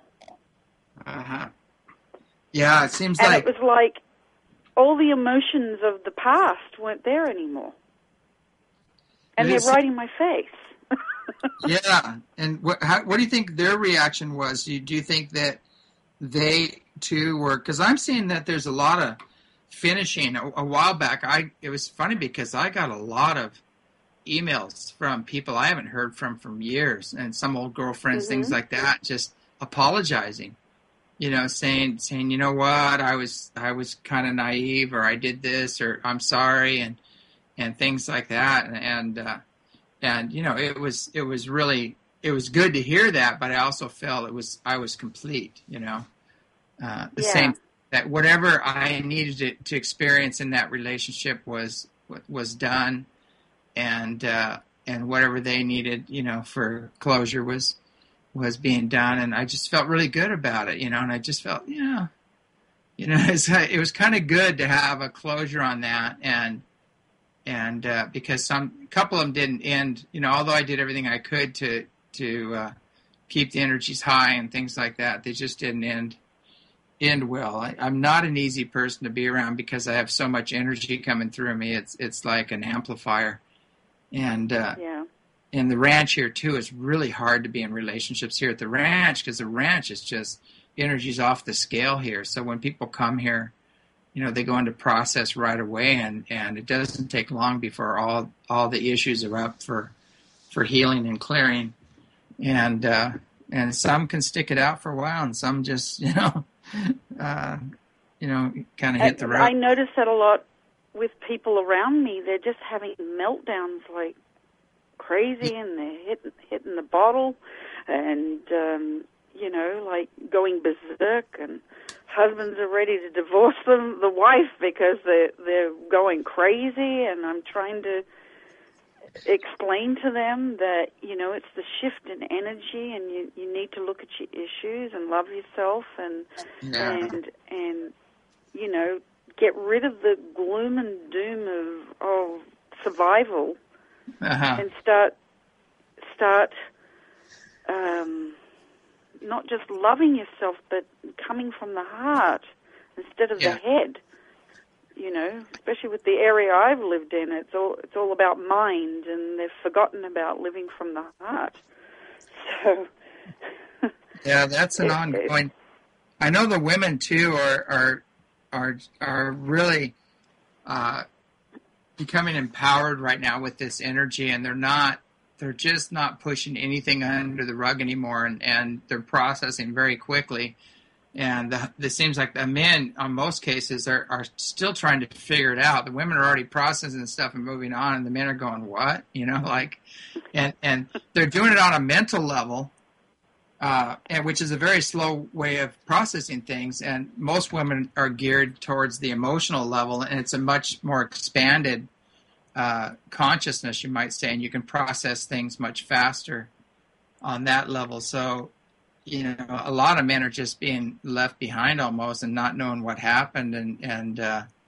Yeah, it seems and it was like all the emotions of the past weren't there anymore. And they're right in my face. Yeah. And what do you think their reaction was? Do you think that they, too, were... Because I'm seeing that there's a lot of finishing. A while back, it was funny because I got a lot of emails from people I haven't heard from years, and some old girlfriends, things like that, just apologizing. Saying, you know what, I was kind of naive, or I did this, or I'm sorry, and things like that, and it was really, it was good to hear that, but I also felt I was complete, same, that whatever I needed to experience in that relationship was done, and whatever they needed, for closure was being done, and I just felt really good about it, and I just felt, it was kind of good to have a closure on that, and because a couple of them didn't end, although I did everything I could to keep the energies high and things like that, they just didn't end well. I'm not an easy person to be around because I have so much energy coming through me. It's like an amplifier, and And the ranch here, too, is really hard to be in relationships here at the ranch because the ranch is just, energy's off the scale here. So when people come here, they go into process right away, and it doesn't take long before all the issues are up for healing and clearing. And some can stick it out for a while, and some just, kind of hit the road. I notice that a lot with people around me. They're just having meltdowns like crazy, and they're hitting the bottle, and like going berserk, and husbands are ready to divorce the wife because they're going crazy, and I'm trying to explain to them that it's the shift in energy, and you need to look at your issues and love yourself, and get rid of the gloom and doom of survival. And start not just loving yourself, but coming from the heart instead of the head. Especially with the area I've lived in, it's all about mind, and they've forgotten about living from the heart. So that's an ongoing. I know the women too are really becoming empowered right now with this energy, and they're just not pushing anything under the rug anymore, and they're processing very quickly. And it seems like the men, on most cases, are still trying to figure it out. The women are already processing stuff and moving on, and the men are going, what? And they're doing it on a mental level, and which is a very slow way of processing things. And most women are geared towards the emotional level, and it's a much more expanded consciousness, you might say, and you can process things much faster on that level. So, a lot of men are just being left behind almost, and not knowing what happened, and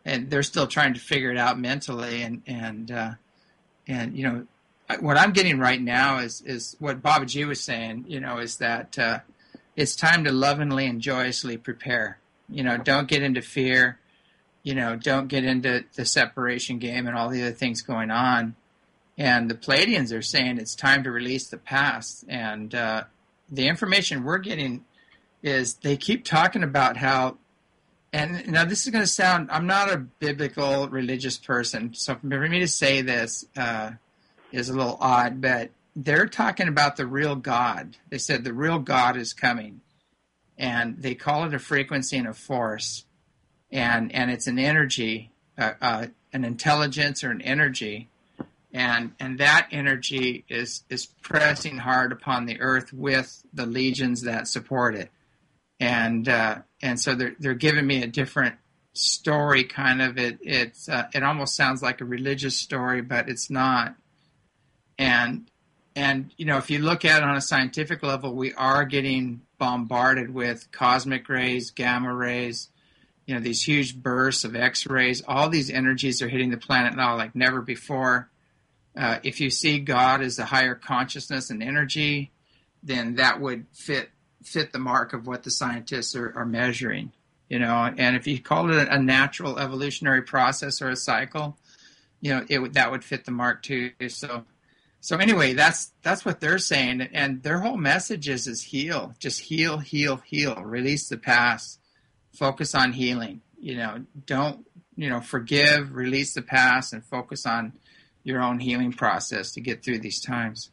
and they're still trying to figure it out mentally. And what I'm getting right now is what Baba G was saying. Is that it's time to lovingly and joyously prepare. Don't get into fear. Don't get into the separation game and all the other things going on. And the Pleiadians are saying it's time to release the past. And the information we're getting is they keep talking about how, and now this is going to sound, I'm not a biblical religious person, so for me to say this is a little odd, but they're talking about the real God. They said the real God is coming. And they call it a frequency and a force. And it's an energy, an intelligence or an energy. And that energy is pressing hard upon the earth with the legions that support it, and so they're giving me a different story. Kind of it almost sounds like a religious story, but it's not. And if you look at it on a scientific level, we are getting bombarded with cosmic rays, gamma rays. These huge bursts of X-rays. All these energies are hitting the planet now like never before. If you see God as a higher consciousness and energy, then that would fit the mark of what the scientists are measuring, And if you call it a natural evolutionary process or a cycle, that would fit the mark too. So anyway, that's what they're saying, and their whole message is heal, just heal, heal, heal, release the past, focus on healing. Don't forgive, release the past, and focus on your own healing process to get through these times.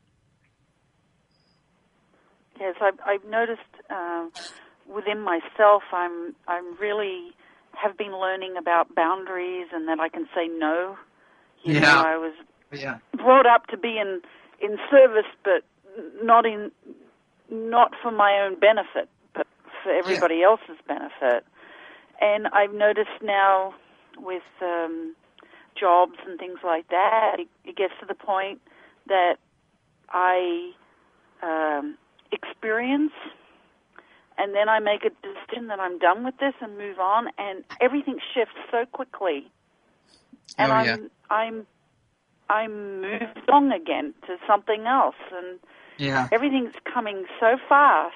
Yes, I've noticed within myself, I'm really have been learning about boundaries and that I can say no. I was brought up to be in service, but not for my own benefit, but for everybody else's benefit. And I've noticed now with jobs and things like that, it gets to the point that I experience, and then I make a decision that I'm done with this and move on, and everything shifts so quickly, and I'm moved on again to something else, and everything's coming so fast,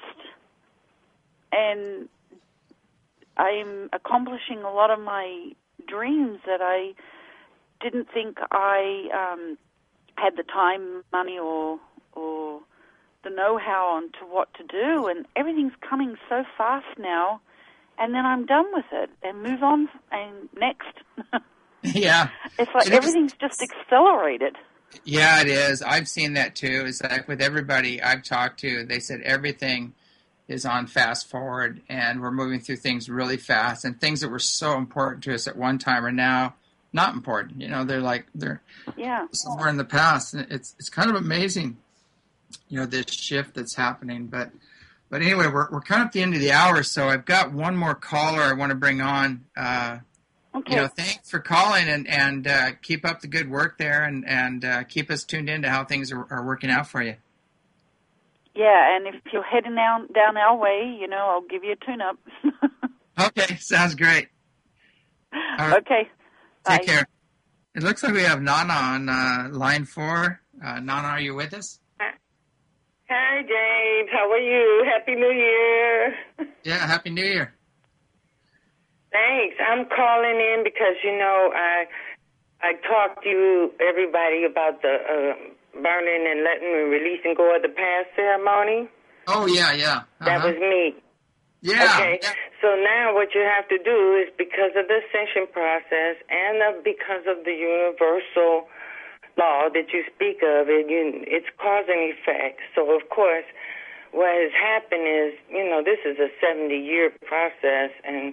and I'm accomplishing a lot of my dreams that I didn't think I had the time, money, or the know-how on to what to do, and everything's coming so fast now, and then I'm done with it and move on and next. Yeah. It's like everything's just accelerated. Yeah, it is. I've seen that too. It's like with everybody I've talked to, they said everything is on fast forward, and we're moving through things really fast, and things that were so important to us at one time are now not important. They're somewhere in the past, and it's kind of amazing, this shift that's happening. But anyway, we're kind of at the end of the hour, so I've got one more caller I want to bring on. Okay. Thanks for calling, and keep up the good work there, and keep us tuned in to how things are working out for you. Yeah, and if you're heading down our way, I'll give you a tune-up. Okay, sounds great. All right. Okay. Take care. It looks like we have Nana on line 4. Nana, are you with us? Hi, James. How are you? Happy New Year. Yeah, Happy New Year. Thanks. I'm calling in because, I talked to everybody about the burning and letting and releasing go of the past ceremony. Oh, yeah. Uh-huh. That was me. Yeah. Okay. Yeah. So now what you have to do is, because of the ascension process and because of the universal law that you speak of, it's cause and effect. So, of course, what has happened is, this is a 70-year process, and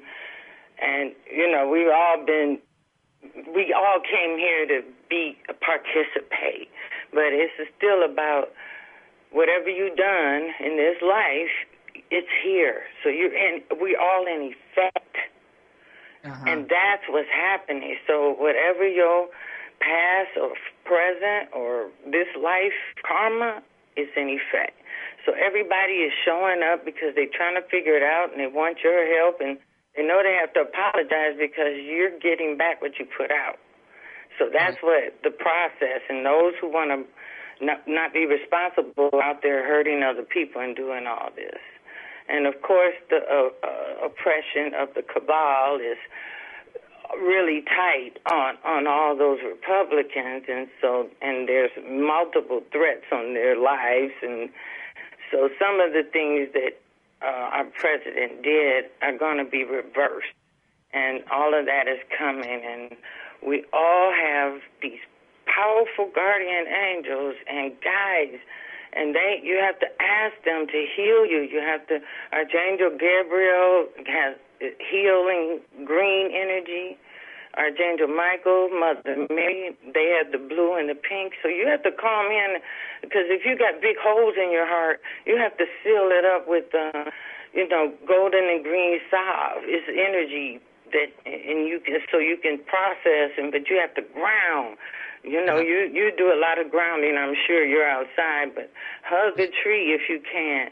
we all came here to participate, but it's still about whatever you've done in this life, it's here. So we're all in effect, and that's what's happening. So whatever your past or present or this life karma is in effect. So everybody is showing up because they're trying to figure it out, and they want your help, and They know they have to apologize because you're getting back what you put out. So that's what the process, and those who want to not be responsible out there hurting other people and doing all this. And, of course, the oppression of the cabal is really tight on all those Republicans, and there's multiple threats on their lives. And so some of the things that our president did are going to be reversed, and all of that is coming. And we all have these powerful guardian angels and guides, and you have to ask them to heal you. You have to. Archangel Gabriel has healing green energy. Archangel Michael, Mother Mary, they have the blue and the pink. So you have to calm in, because if you got big holes in your heart, you have to seal it up with, golden and green salve. It's energy and you can process, but you have to ground. You do a lot of grounding. I'm sure you're outside, but hug a tree if you can.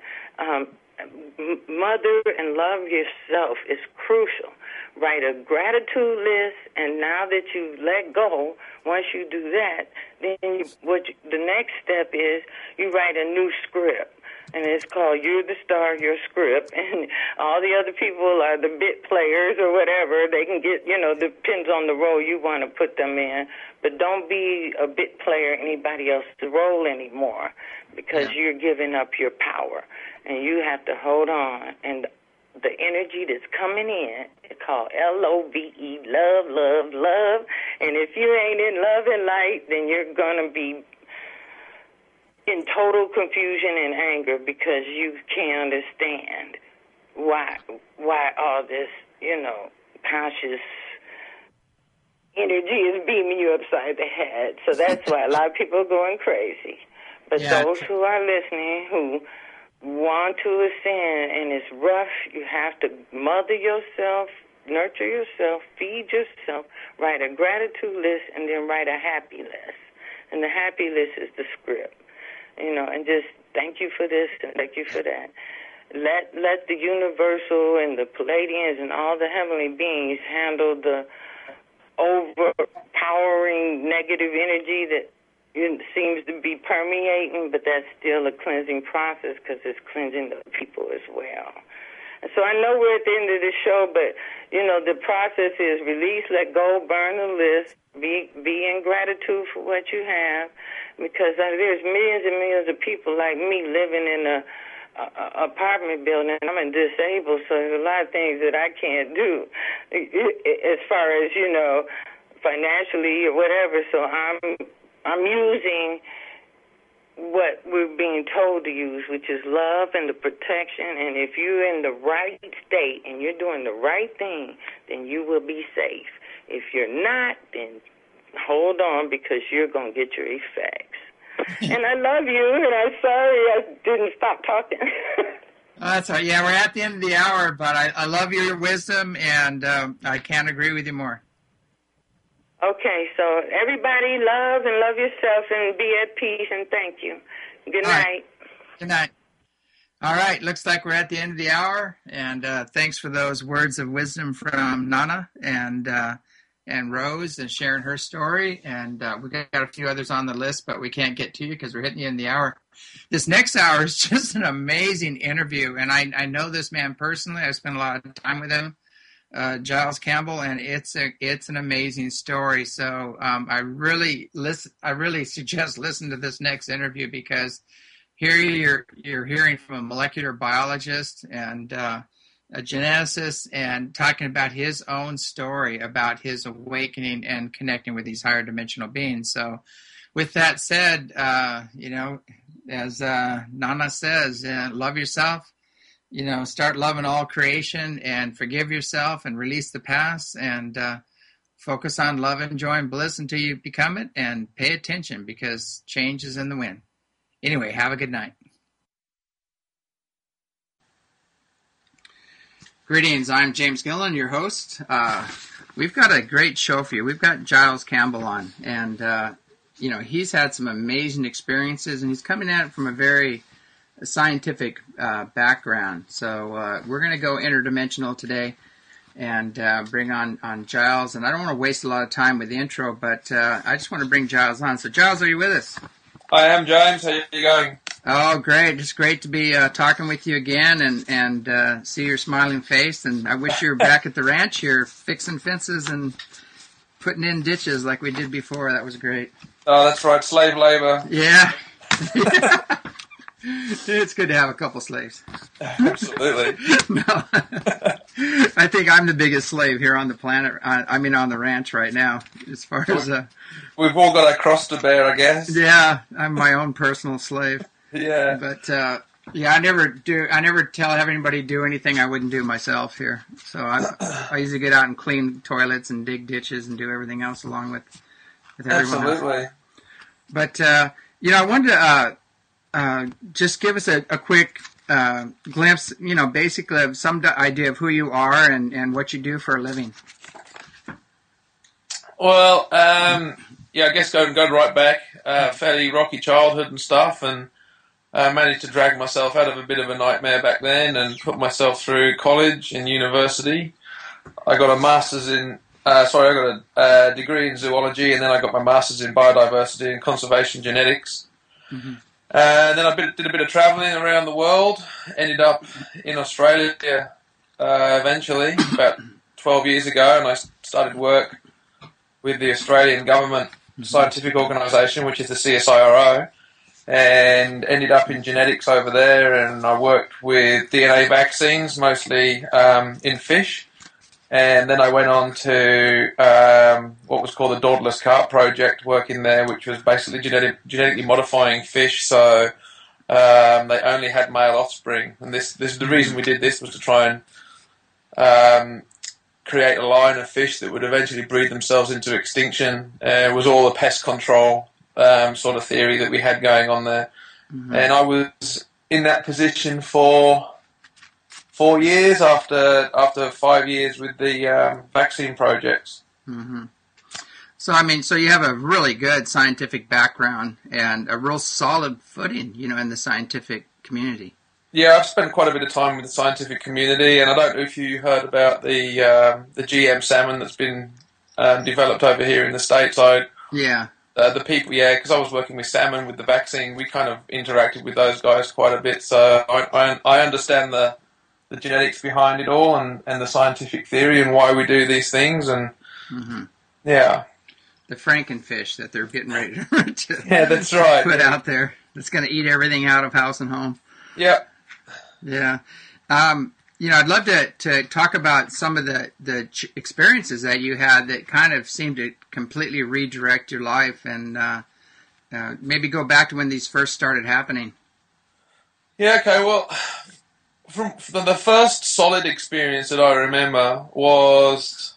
Mother and love yourself is crucial. Write a gratitude list, and now that you let go, once you do that, then the next step is you write a new script. And it's called You're the Star, Your Script. And all the other people are the bit players or whatever. They can get, depends on the role you want to put them in. But don't be a bit player anybody else's role anymore, because you're giving up your power. And you have to hold on. And the energy that's coming in, it's called LOVE, love, love, love. And if you ain't in love and light, then you're going to be in total confusion and anger, because you can't understand why all this, conscious energy is beaming you upside the head. So that's why a lot of people are going crazy. But those who are listening, who want to ascend, and it's rough, you have to mother yourself, nurture yourself, feed yourself, write a gratitude list, and then write a happy list. And the happy list is the script. And just thank you for this and thank you for that. Let the universal and the Pleiadians and all the heavenly beings handle the overpowering negative energy that seems to be permeating, but that's still a cleansing process, because it's cleansing the people as well. And so I know we're at the end of the show, but, the process is release, let go, burn the list, be in gratitude for what you have, because there's millions and millions of people like me living in a apartment building. I'm disabled, so there's a lot of things that I can't do as far as, financially or whatever. So I'm using what we're being told to use, which is love and the protection. And if you're in the right state and you're doing the right thing, then you will be safe. If you're not, then hold on, because you're going to get your effects. And I love you, and I'm sorry I didn't stop talking. That's all right. Yeah, we're at the end of the hour, but I love your wisdom, and I can't agree with you more. Okay, so everybody love and love yourself and be at peace, and thank you. Good night. Right. Good night. All right, looks like we're at the end of the hour, and thanks for those words of wisdom from Nana and Rose and sharing her story. And we got a few others on the list, but we can't get to you because we're hitting the end of the hour. This next hour is just an amazing interview, and I know this man personally. I spent a lot of time with him. Giles Campbell, and it's an amazing story. So I really suggest listen to this next interview, because here you're hearing from a molecular biologist and a geneticist, and talking about his own story about his awakening and connecting with these higher dimensional beings. So with that said, as Nana says, love yourself. Start loving all creation, and forgive yourself, and release the past, and focus on love and joy and bliss until you become it, and pay attention, because change is in the wind. Anyway, have a good night. Greetings, I'm James Gillen, your host. We've got a great show for you. We've got Giles Campbell on, and he's had some amazing experiences, and he's coming at it from a very scientific background. So we're going to go interdimensional today. and bring on Giles. And I don't want to waste a lot of time with the intro, but I just want to bring Giles on. So, Giles, are you with us? I am, James. How are you going? Oh, great. It's great to be talking with you again and see your smiling face. And I wish you were back at the ranch here fixing fences and putting in ditches like we did before. That was great. Oh, that's right. Slave labor. Yeah. It's good to have a couple slaves. Absolutely. No. I think I'm the biggest slave here on the planet. On the ranch right now, as far as... We've all got our cross to bear, I guess. Yeah, I'm my own personal slave. Yeah. But, I never have anybody do anything I wouldn't do myself here. So I usually get out and clean toilets and dig ditches and do everything else along with everyone Absolutely. else. But, I wanted to just give us a quick glimpse, basically of some idea of who you are and what you do for a living. Well, I guess going right back, fairly rocky childhood and stuff, and managed to drag myself out of a bit of a nightmare back then and put myself through college and university. I got a degree in zoology, and then I got my master's in biodiversity and conservation genetics. Mm-hmm. And then I did a bit of travelling around the world, ended up in Australia eventually, about 12 years ago, and I started work with the Australian government scientific organisation, which is the CSIRO, and ended up in genetics over there, and I worked with DNA vaccines, mostly in fish. And then I went on to what was called the Dauntless Carp Project, working there, which was basically genetically modifying fish, so they only had male offspring. And the reason we did this was to try and create a line of fish that would eventually breed themselves into extinction. It was all a pest control sort of theory that we had going on there. Mm-hmm. And I was in that position for 4 years after 5 years with the vaccine projects. Mm-hmm. So you have a really good scientific background and a real solid footing, in the scientific community. Yeah, I've spent quite a bit of time with the scientific community, and I don't know if you heard about the GM salmon that's been developed over here in the States. Yeah. The people, because I was working with salmon with the vaccine, we kind of interacted with those guys quite a bit, so I understand the genetics behind it all and the scientific theory and why we do these things, and yeah. The Frankenfish that they're getting ready to yeah, that's right. put out there. That's going to eat everything out of house and home. Yeah. Yeah. I'd love to talk about some of the experiences that you had that kind of seemed to completely redirect your life and maybe go back to when these first started happening. Yeah, okay, well, from the first solid experience that I remember was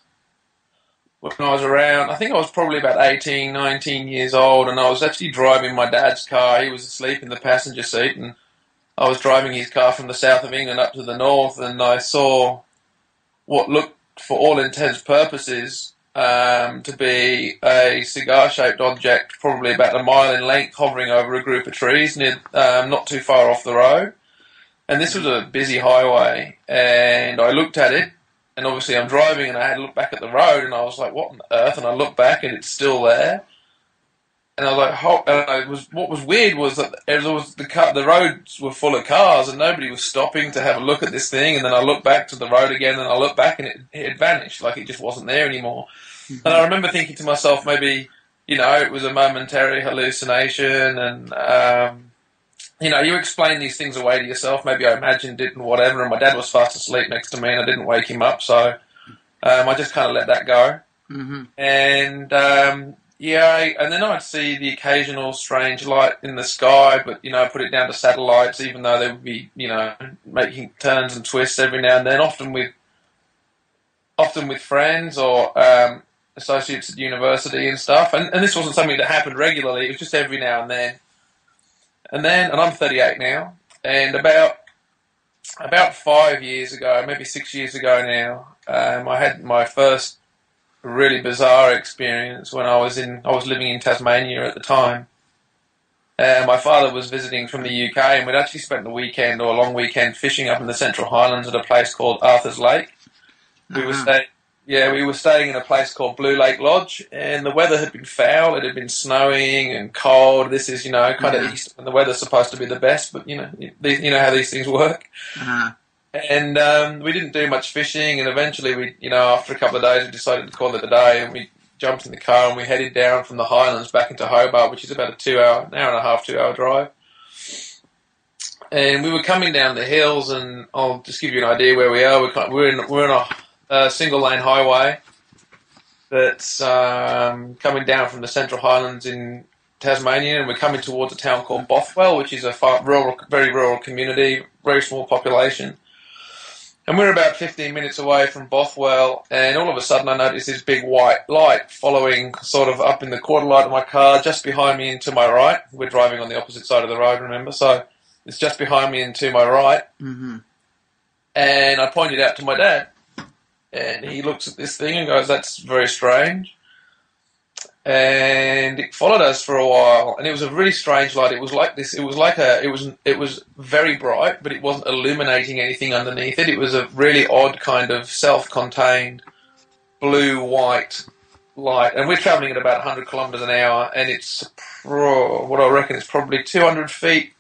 when I was around, I think I was probably about 18, 19 years old, and I was actually driving my dad's car. He was asleep in the passenger seat, and I was driving his car from the south of England up to the north, and I saw what looked, for all intents and purposes, to be a cigar-shaped object, probably about a mile in length, hovering over a group of trees near, not too far off the road. And this was a busy highway, and I looked at it, and obviously I'm driving, and I had to look back at the road, and I was like, what on earth? And I looked back, and it's still there. And I was like, what was weird was that the roads were full of cars, and nobody was stopping to have a look at this thing. And then I looked back to the road again, and I looked back, and it had vanished, like it just wasn't there anymore. Mm-hmm. And I remember thinking to myself, maybe, it was a momentary hallucination, and you explain these things away to yourself. Maybe I imagined it and whatever. And my dad was fast asleep next to me, and I didn't wake him up, so I just kind of let that go. Mm-hmm. And and then I'd see the occasional strange light in the sky, but, put it down to satellites, even though they would be, making turns and twists every now and then, often with friends or associates at university and stuff. And this wasn't something that happened regularly. It was just every now and then. And I'm 38 now, and about 5 years ago, maybe 6 years ago now, I had my first really bizarre experience when I was living in Tasmania at the time. My father was visiting from the UK, and we'd actually spent the weekend or a long weekend fishing up in the Central Highlands at a place called Arthur's Lake. We were staying. Yeah, we were staying in a place called Blue Lake Lodge, and the weather had been foul. It had been snowing and cold. This is, kind of east, and the weather's supposed to be the best, but you know how these things work. Uh-huh. And we didn't do much fishing, and eventually after a couple of days, we decided to call it a day, and we jumped in the car and we headed down from the Highlands back into Hobart, which is about an hour and a half, 2 hour drive. And we were coming down the hills, and I'll just give you an idea where we are. We're in a single lane highway that's coming down from the Central Highlands in Tasmania, and we're coming towards a town called Bothwell, which is a very rural community, very small population. And we're about 15 minutes away from Bothwell, and all of a sudden I noticed this big white light following sort of up in the quarter light of my car, just behind me and to my right. We're driving on the opposite side of the road, remember? So it's just behind me and to my right. Mm-hmm. And I pointed out to my dad, and he looks at this thing and goes, "That's very strange." And it followed us for a while, and it was a really strange light. It was like this. It was very bright, but it wasn't illuminating anything underneath it. It was a really odd kind of self-contained blue-white light. And we're travelling at about 100 kilometres an hour, and it's what I reckon it's probably 200 feet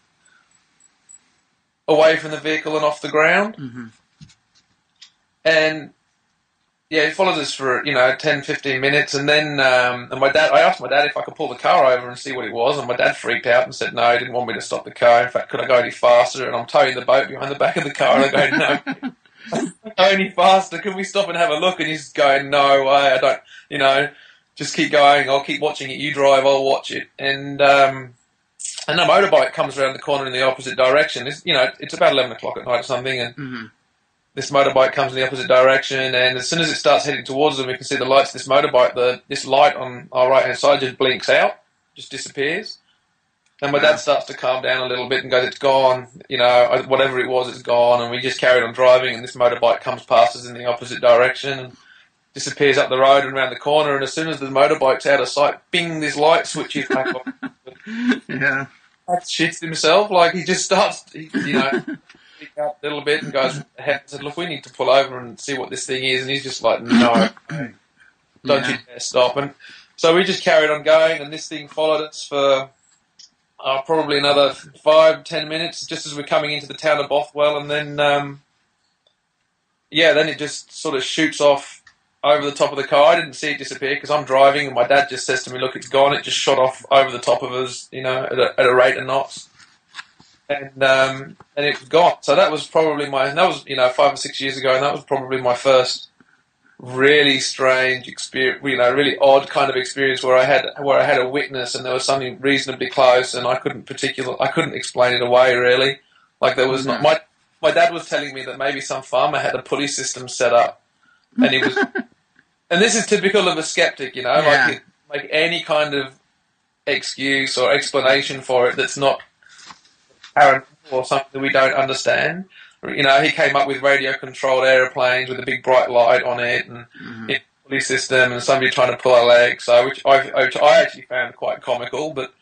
away from the vehicle and off the ground. Mm-hmm. And yeah, he followed us for 10, 15 minutes, and then I asked my dad if I could pull the car over and see what it was, and my dad freaked out and said no, he didn't want me to stop the car. In fact, could I go any faster? And I'm towing the boat behind the back of the car, and I go, no, go any faster. Can we stop and have a look? And he's going, no way, I don't, just keep going. I'll keep watching it. You drive, I'll watch it. And a motorbike comes around the corner in the opposite direction. It's about 11 o'clock at night or something, and Mm-hmm. this motorbike comes in the opposite direction, and as soon as it starts heading towards them, we can see the lights of this motorbike. This light on our right-hand side just blinks out, just disappears. And my dad starts to calm down a little bit and goes, "It's gone, whatever it was, it's gone." And we just carried on driving, and this motorbike comes past us in the opposite direction and disappears up the road and around the corner. And as soon as the motorbike's out of sight, bing, this light switches back on. Yeah. Dad shits himself, like he just starts, up a little bit and goes ahead and said, "Look, we need to pull over and see what this thing is." And he's just like, "No, don't you dare stop." And so we just carried on going, and this thing followed us for probably another 5-10 minutes, just as we're coming into the town of Bothwell. And then then it just sort of shoots off over the top of the car. I didn't see it disappear because I'm driving, and my dad just says to me, "Look, it's gone." It just shot off over the top of us, at a rate of knots. And it was gone. So that was probably 5 or 6 years ago, and that was probably my first really strange experience, really odd kind of experience where I had a witness, and there was something reasonably close, and I couldn't explain it away really. Like there was not my dad was telling me that maybe some farmer had a pulley system set up, and he was, and this is typical of a skeptic, like any kind of excuse or explanation for it that's not paranormal or something that we don't understand. He came up with radio-controlled aeroplanes with a big bright light on it, and a pulley system, and somebody trying to pull a leg. So, which I actually found quite comical. But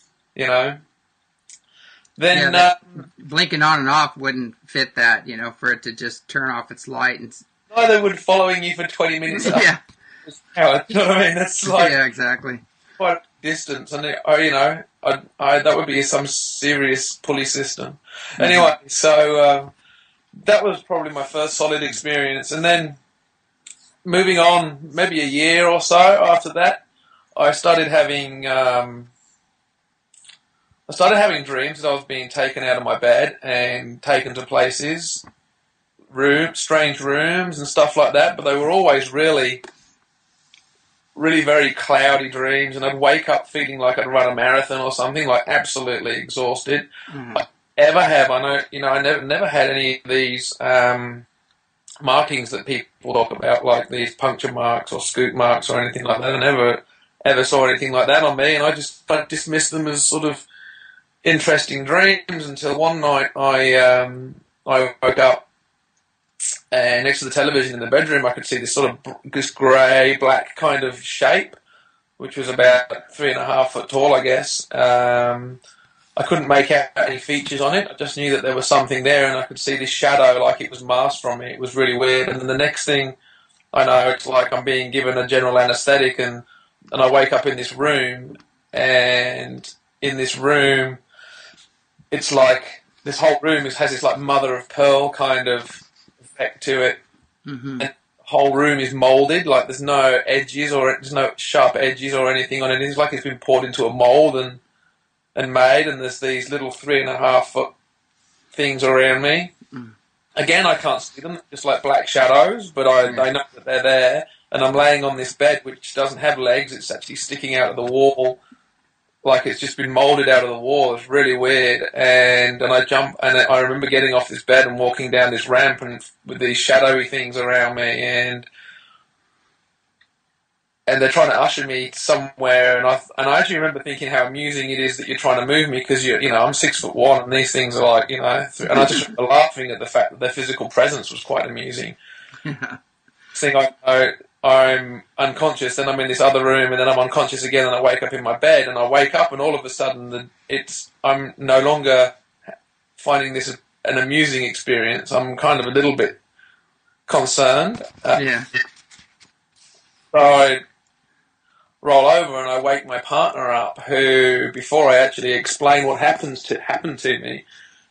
then blinking on and off wouldn't fit that. For it to just turn off its light and neither would following you for 20 minutes. Yeah, you know what I mean? That's like exactly. Quite a distance, and that would be some serious pulley system. Anyway, so that was probably my first solid experience, and then moving on, maybe a year or so after that, I started having dreams that I was being taken out of my bed and taken to places, strange rooms and stuff like that, but they were always really very cloudy dreams, and I'd wake up feeling like I'd run a marathon or something, like absolutely exhausted. I never had any of these markings that people talk about, like these puncture marks or scoop marks or anything like that. I never ever saw anything like that on me, and I just dismissed them as sort of interesting dreams until one night I woke up, and next to the television in the bedroom, I could see this sort of this grey, black kind of shape, which was about 3.5 foot tall, I guess. I couldn't make out any features on it. I just knew that there was something there, and I could see this shadow like it was masked from me. It was really weird. And then the next thing I know it's like I'm being given a general anaesthetic, and I wake up in this room, and in this room, it's like this whole room has this like mother of pearl kind of effect to it. Mm-hmm. And the whole room is molded, like there's no edges or there's no sharp edges or anything on it. It's like it's been poured into a mold and made, and there's these little 3.5 foot things around me. Mm. Again, I can't see them, just like black shadows, but I know that they're there. And I'm laying on this bed, which doesn't have legs. It's actually sticking out of the wall, like it's just been molded out of the wall. It's really weird. And I jump, and I remember getting off this bed and walking down this ramp, and with these shadowy things around me, and they're trying to usher me somewhere. And I actually remember thinking how amusing it is that you're trying to move me, because I'm 6'1", and these things are like, and I just remember laughing at the fact that their physical presence was quite amusing. Yeah. Thing I'm unconscious, then I'm in this other room, and then I'm unconscious again, and I wake up in my bed, and I wake up, and all of a sudden, I'm no longer finding this an amusing experience. I'm kind of a little bit concerned. Yeah. So I roll over, and I wake my partner up, who, before I actually explain what happened to me,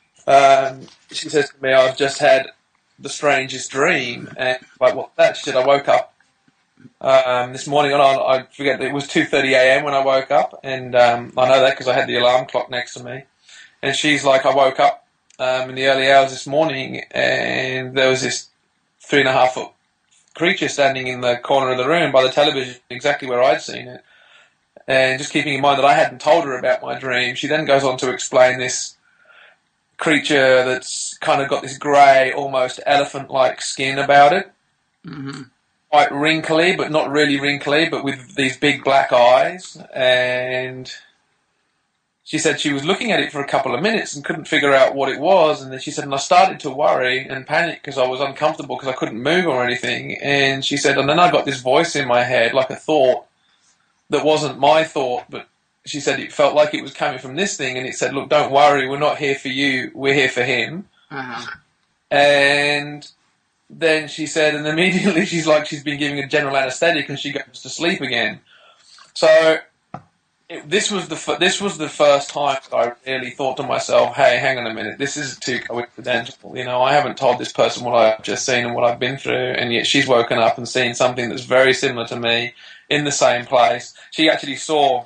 she says to me, "I've just had the strangest dream." And like, what's that? She said, "I woke up this morning, and I forget, it was 2:30 a.m. when I woke up, and I know that because I had the alarm clock next to me." And she's like, "I woke up in the early hours this morning, and there was this 3.5 foot creature standing in the corner of the room by the television, exactly where I'd seen it." And just keeping in mind that I hadn't told her about my dream, she then goes on to explain this creature that's kind of got this grey, almost elephant-like skin about it. Mm-hmm. Quite wrinkly, but not really wrinkly, but with these big black eyes. And she said she was looking at it for a couple of minutes and couldn't figure out what it was. And then she said, and I started to worry and panic because I was uncomfortable because I couldn't move or anything. And she said, and then I got this voice in my head, like a thought that wasn't my thought, but she said it felt like it was coming from this thing. And it said, "Look, don't worry, we're not here for you, we're here for him." Uh-huh. And then she said, and immediately she's like, she's been giving a general anaesthetic, and she goes to sleep again. So this was the first time that I really thought to myself, "Hey, hang on a minute, this is too coincidental. I haven't told this person what I've just seen and what I've been through, and yet she's woken up and seen something that's very similar to me in the same place." She actually saw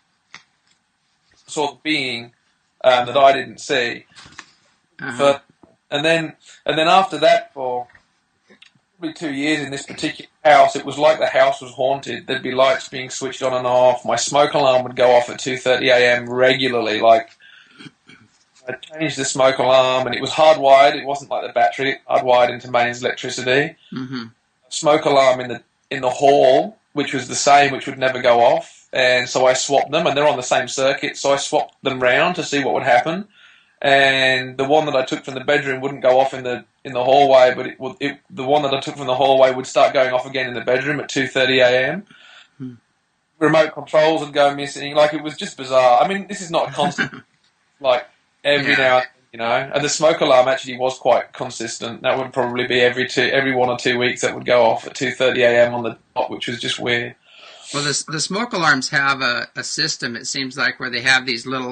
the being that I didn't see. Uh-huh. And then after that, for probably 2 years in this particular house, it was like the house was haunted. There'd be lights being switched on and off. My smoke alarm would go off at 2:30 a.m. regularly. Like, I changed the smoke alarm, and it was hardwired. It wasn't like the battery, hardwired into mains electricity. Mm-hmm. Smoke alarm in the hall, which was the same, which would never go off. And so I swapped them, and they're on the same circuit, so I swapped them round to see what would happen. And the one that I took from the bedroom wouldn't go off in the hallway, but the one that I took from the hallway would start going off again in the bedroom at 2:30 a.m. Hmm. Remote controls would go missing. Like, it was just bizarre. I mean, this is not constant, like every now and then, And the smoke alarm actually was quite consistent. That would probably be every 1 or 2 weeks that would go off at 2:30 a.m. on the dot, which was just weird. Well, the smoke alarms have a system, it seems like, where they have these little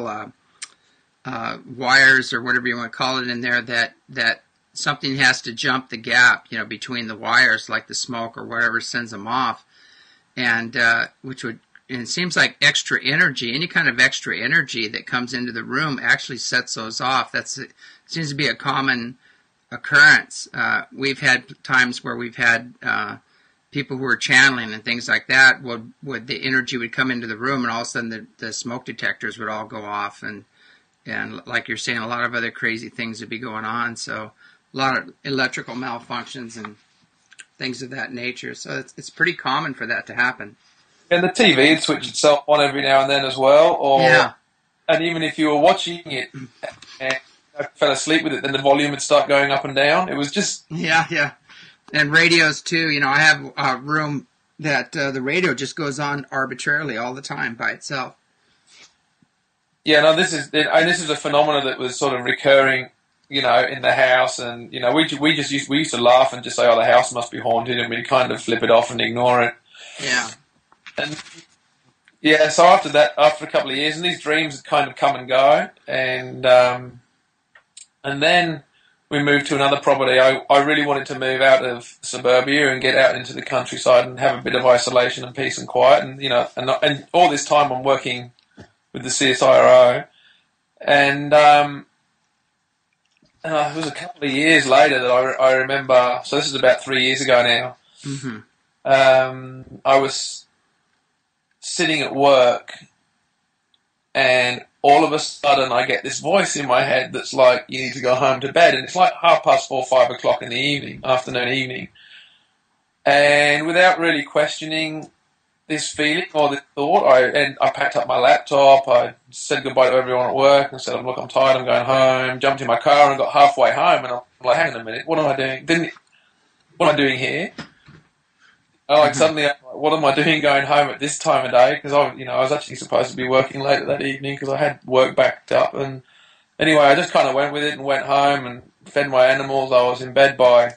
wires or whatever you want to call it in there that something has to jump the gap, between the wires, like the smoke or whatever sends them off, and it seems like extra energy, any kind of extra energy that comes into the room actually sets those off. It seems to be a common occurrence. We've had times where we've had people who are channeling and things like that, would the energy would come into the room, and all of a sudden the smoke detectors would all go off, and like you're saying, a lot of other crazy things would be going on. So a lot of electrical malfunctions and things of that nature. So it's pretty common for that to happen. And the TV would switch itself on every now and then as well. And even if you were watching it and fell asleep with it, then the volume would start going up and down. It was just... Yeah. And radios too. I have a room that the radio just goes on arbitrarily all the time by itself. Yeah, no, this is a phenomenon that was sort of recurring in the house, and we used to laugh and just say, "Oh, the house must be haunted," and we'd kind of flip it off and ignore it. Yeah. And yeah, so after that, after a couple of years, and these dreams had kind of come and go, and then we moved to another property. I really wanted to move out of suburbia and get out into the countryside and have a bit of isolation and peace and quiet. And and all this time I'm working with the CSIRO, and it was a couple of years later that I remember. So this is about 3 years ago now. Mm-hmm. I was sitting at work, and all of a sudden I get this voice in my head that's like, "You need to go home to bed," and it's like 4:30, 5 o'clock in the evening, and without really questioning this feeling or this thought, I packed up my laptop, I said goodbye to everyone at work and said, "Look, I'm tired, I'm going home," jumped in my car and got halfway home, and I'm like, "Hang on a minute, what am I doing? What am I doing here?" Suddenly, I'm like, what am I doing going home at this time of day? Because I was actually supposed to be working later that evening because I had work backed up. And anyway, I just kind of went with it and went home and fed my animals. I was in bed by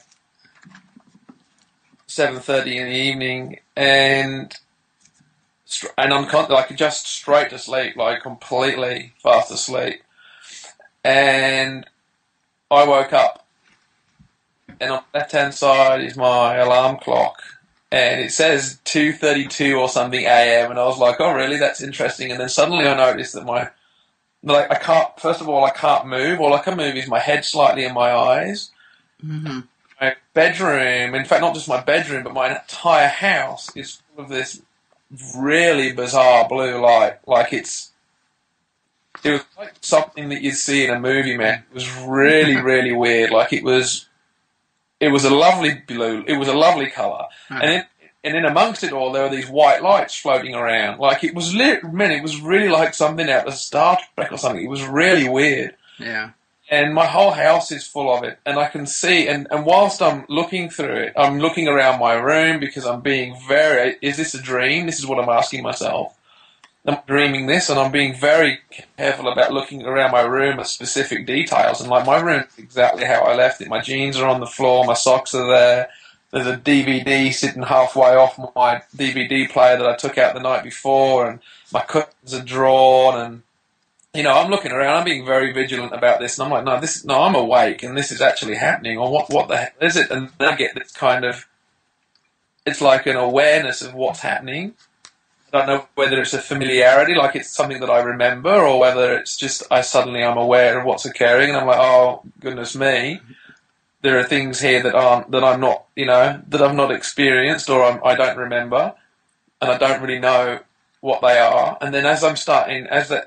7:30 in the evening, and I'm just straight to sleep, like completely fast asleep. And I woke up, and on the left-hand side is my alarm clock. And it says 2:32 or something a.m. And I was like, "Oh, really? That's interesting." And then suddenly I noticed that I can't move. All I can move is my head slightly and my eyes. Mm-hmm. My bedroom, in fact, not just my bedroom, but my entire house is full of this really bizarre blue light. It was like something that you'd see in a movie, man. It was really, really weird. Like it was a lovely blue. It was a lovely colour, and in amongst it all, there were these white lights floating around. Like it was it was really like something out of Star Trek or something. It was really weird. Yeah. And my whole house is full of it, and I can see. And whilst I'm looking through it, I'm looking around my room because I'm being very. Is this a dream? This is what I'm asking myself. I'm dreaming this, and I'm being very careful about looking around my room at specific details. And like my room is exactly how I left it. My jeans are on the floor, my socks are there. There's a DVD sitting halfway off my DVD player that I took out the night before, and my curtains are drawn. And I'm looking around. I'm being very vigilant about this, and I'm like, no, I'm awake, and this is actually happening. Or what the hell is it? And then I get this kind of, it's like an awareness of what's happening. I don't know whether it's a familiarity, like it's something that I remember, or whether it's just I'm aware of what's occurring, and I'm like, oh goodness me, there are things here that I'm not, that I've not experienced, or I don't remember, and I don't really know what they are. And then as I'm starting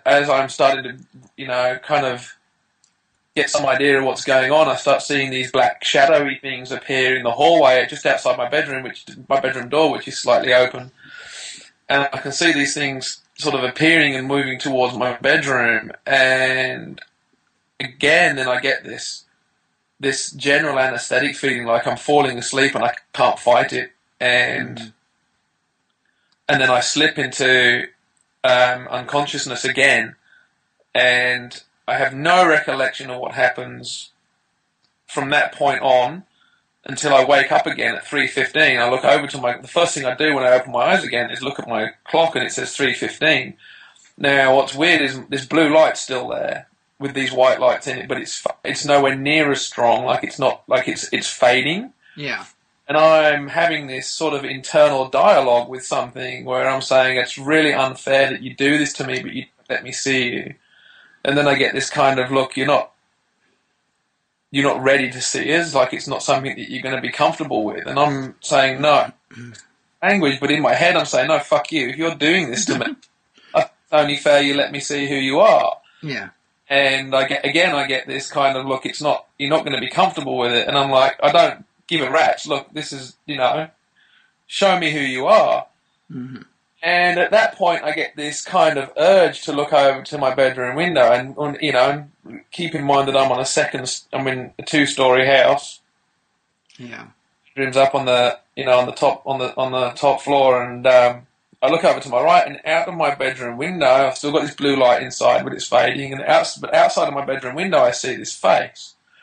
to, kind of get some idea of what's going on, I start seeing these black shadowy things appear in the hallway just outside my bedroom door, which is slightly open. And I can see these things sort of appearing and moving towards my bedroom. And again, then I get this general anesthetic feeling like I'm falling asleep and I can't fight it. And then I slip into unconsciousness again. And I have no recollection of what happens from that point on until I wake up again at 3:15. I look over to the first thing I do when I open my eyes again is look at my clock, and it says 3:15. Now, what's weird is this blue light's still there with these white lights in it, but it's nowhere near as strong. Like it's not like it's fading. Yeah. And I'm having this sort of internal dialogue with something where I'm saying it's really unfair that you do this to me, but you don't let me see you. And then I get this kind of look. You're not ready to see us, like it's not something that you're going to be comfortable with. And I'm saying, no, language, but in my head I'm saying, no, fuck you. If you're doing this to me, it's only fair you let me see who you are. Yeah. And I get this kind of look, you're not going to be comfortable with it. And I'm like, I don't give a rat's. Look, this is, show me who you are. Mm-hmm. And at that point, I get this kind of urge to look over to my bedroom window, and keep in mind that I'm in a 2-story house. Yeah. Bedroom's up on the top floor, and I look over to my right, and out of my bedroom window, I've still got this blue light inside, but it's fading. But outside of my bedroom window, I see this face,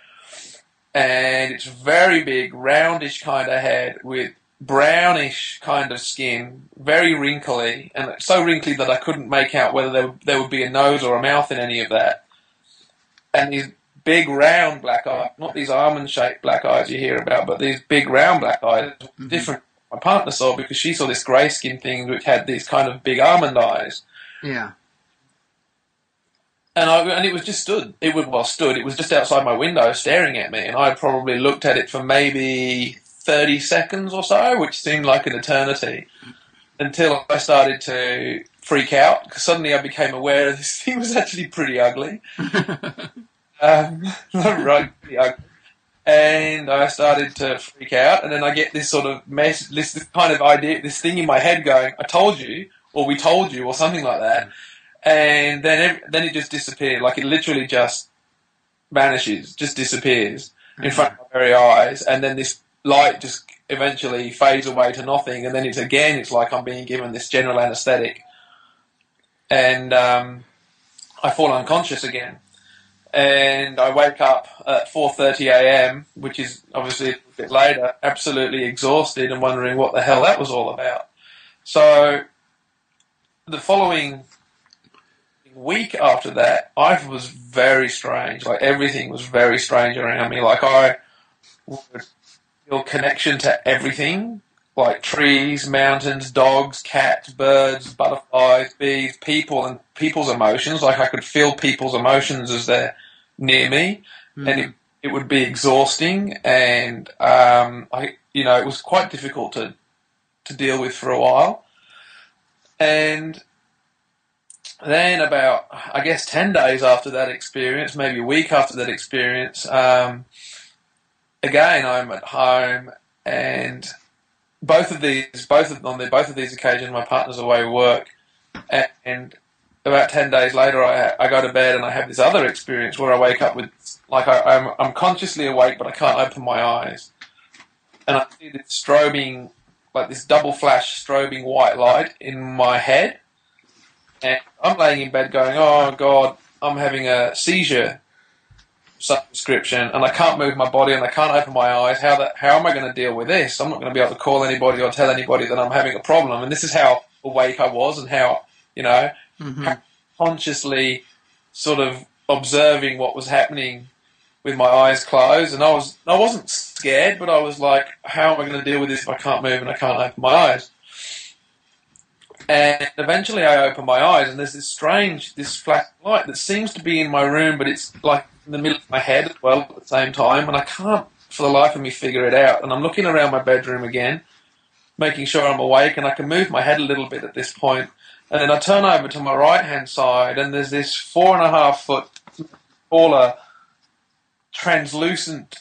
and it's very big, roundish kind of head with brownish kind of skin, very wrinkly, and so wrinkly that I couldn't make out whether there would be a nose or a mouth in any of that. And these big round black eyes, not these almond-shaped black eyes you hear about, but these big round black eyes, different. My partner saw because she saw this grey skin thing which had these kind of big almond eyes. Yeah. And it was just stood. It was just outside my window staring at me, and I probably looked at it for maybe 30 seconds or so, which seemed like an eternity, until I started to freak out, because suddenly I became aware this thing was actually pretty ugly. Right, pretty ugly. And I started to freak out, and then I get this sort of this kind of idea, this thing in my head going, I told you, or we told you, or something like that. And then it just disappeared. Like, it literally just vanishes, just disappears in front of my very eyes. And then this light just eventually fades away to nothing. And then it's like I'm being given this general anesthetic. And I fall unconscious again. And I wake up at 4:30 a.m., which is obviously a bit later, absolutely exhausted and wondering what the hell that was all about. So the following week after that, I was very strange. Like, everything was very strange around me. Like, I would feel connection to everything, like trees, mountains, dogs, cats, birds, butterflies, bees, people, and people's emotions. Like, I could feel people's emotions as they're near me, and it would be exhausting, and it was quite difficult to deal with for a while. And then about, I guess, 10 days after that experience, maybe a week after that experience, again, I'm at home, and both of these occasions, my partner's away work, and about 10 days later, I go to bed and I have this other experience where I wake up with, like, I'm consciously awake, but I can't open my eyes, and I see this strobing, like this double flash strobing white light in my head. And I'm laying in bed going, oh, God, I'm having a seizure subscription, and I can't move my body and I can't open my eyes. How am I going to deal with this? I'm not going to be able to call anybody or tell anybody that I'm having a problem. And this is how awake I was, and how, how consciously sort of observing what was happening with my eyes closed. And I wasn't scared, but I was like, how am I going to deal with this if I can't move and I can't open my eyes? And eventually I open my eyes, and there's this flash light that seems to be in my room, but it's like in the middle of my head as well at the same time, and I can't for the life of me figure it out. And I'm looking around my bedroom again, making sure I'm awake, and I can move my head a little bit at this point. And then I turn over to my right-hand side, and there's this 4.5 foot taller, translucent,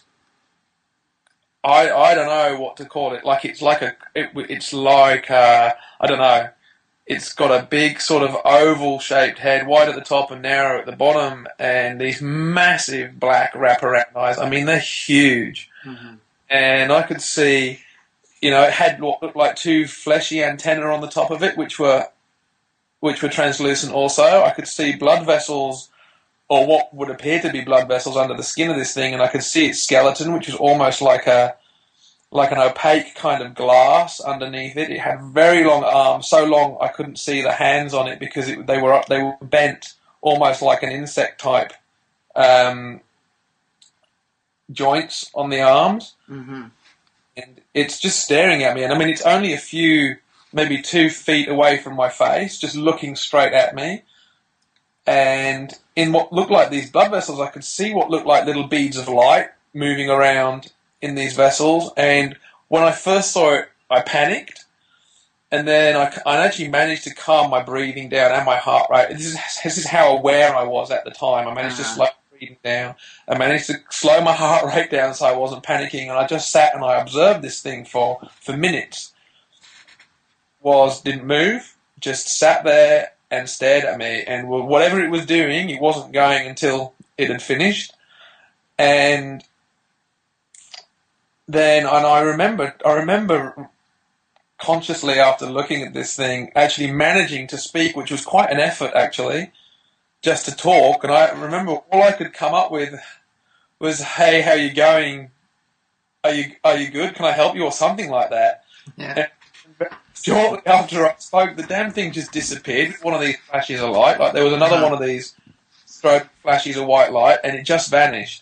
I don't know what to call it. Like, I don't know. It's got a big sort of oval-shaped head, wide at the top and narrow at the bottom, and these massive black wraparound eyes. I mean, they're huge. Mm-hmm. And I could see, it had what looked like two fleshy antennae on the top of it, which were translucent also. I could see blood vessels, or what would appear to be blood vessels under the skin of this thing, and I could see its skeleton, which was almost like an opaque kind of glass underneath it. It had very long arms, so long I couldn't see the hands on it because they were bent almost like an insect type joints on the arms. Mm-hmm. And it's just staring at me. And I mean, it's only maybe 2 feet away from my face, just looking straight at me. And in what looked like these blood vessels, I could see what looked like little beads of light moving around in these vessels. And when I first saw it, I panicked, and then I actually managed to calm my breathing down and my heart rate. This is how aware I was at the time. I managed to slow my breathing down. I managed to slow my heart rate down so I wasn't panicking, and I just sat and I observed this thing for minutes. Didn't move, just sat there and stared at me, and whatever it was doing, it wasn't going until it had finished. And then, I remember consciously, after looking at this thing, actually managing to speak, which was quite an effort actually, just to talk. And I remember all I could come up with was, "Hey, how you going? Are you good? Can I help you?" or something like that. Yeah. And shortly after I spoke, the damn thing just disappeared. One of these flashes of light, like there was another one of these strobe flashes of white light, and it just vanished.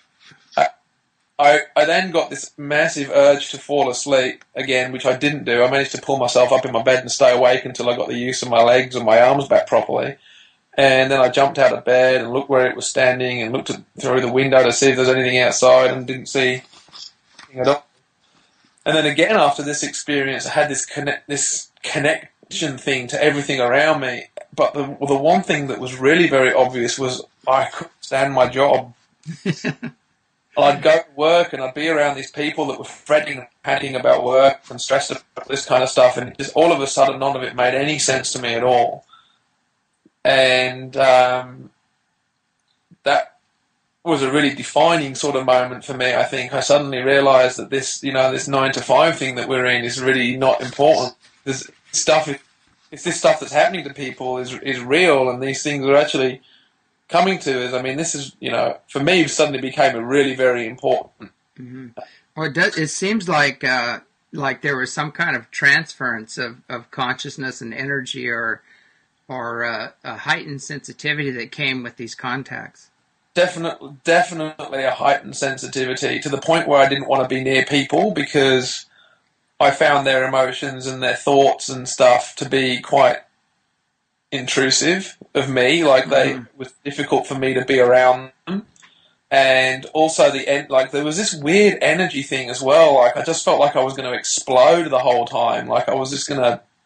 I then got this massive urge to fall asleep again, which I didn't do. I managed to pull myself up in my bed and stay awake until I got the use of my legs and my arms back properly. And then I jumped out of bed and looked where it was standing and looked through the window to see if there's anything outside, and didn't see anything at all. And then again, after this experience, I had this connection thing to everything around me. But the one thing that was really very obvious was I couldn't stand my job. I'd go to work and I'd be around these people that were fretting and panting about work and stressed about this kind of stuff, and just all of a sudden none of it made any sense to me at all. And that was a really defining sort of moment for me, I think. I suddenly realised that this 9 to 5 thing that we're in is really not important. This stuff that's happening to people is real, and these things are actually coming to us. I mean, this is, for me, suddenly became really very important. Mm-hmm. Well, it seems like there was some kind of transference of consciousness and energy, or a heightened sensitivity that came with these contacts. Definitely a heightened sensitivity, to the point where I didn't want to be near people, because I found their emotions and their thoughts and stuff to be quite intrusive of me. Like, it was difficult for me to be around them. And also there was this weird energy thing as well. Like, I just felt like I was going to explode the whole time. Like I was going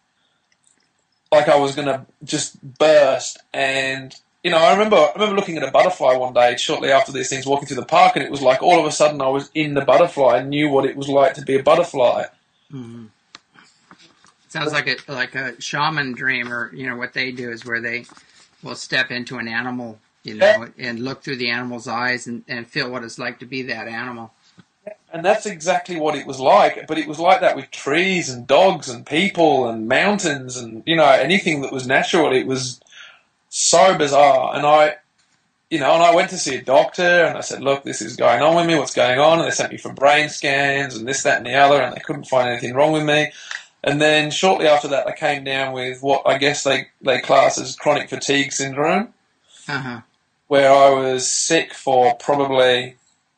to just burst. And I remember looking at a butterfly one day shortly after these things, walking through the park, and it was like all of a sudden I was in the butterfly and knew what it was like to be a butterfly. Mm-hmm. Sounds like a shaman dream, or what they do is where they will step into an animal, and look through the animal's eyes and feel what it's like to be that animal. And that's exactly what it was like. But it was like that with trees and dogs and people and mountains and anything that was natural. It was so bizarre. And I went to see a doctor, and I said, "Look, this is going on with me. What's going on?" And they sent me for brain scans and this, that, and the other, and they couldn't find anything wrong with me. And then shortly after that, I came down with what I guess they class as chronic fatigue syndrome, where I was sick for probably,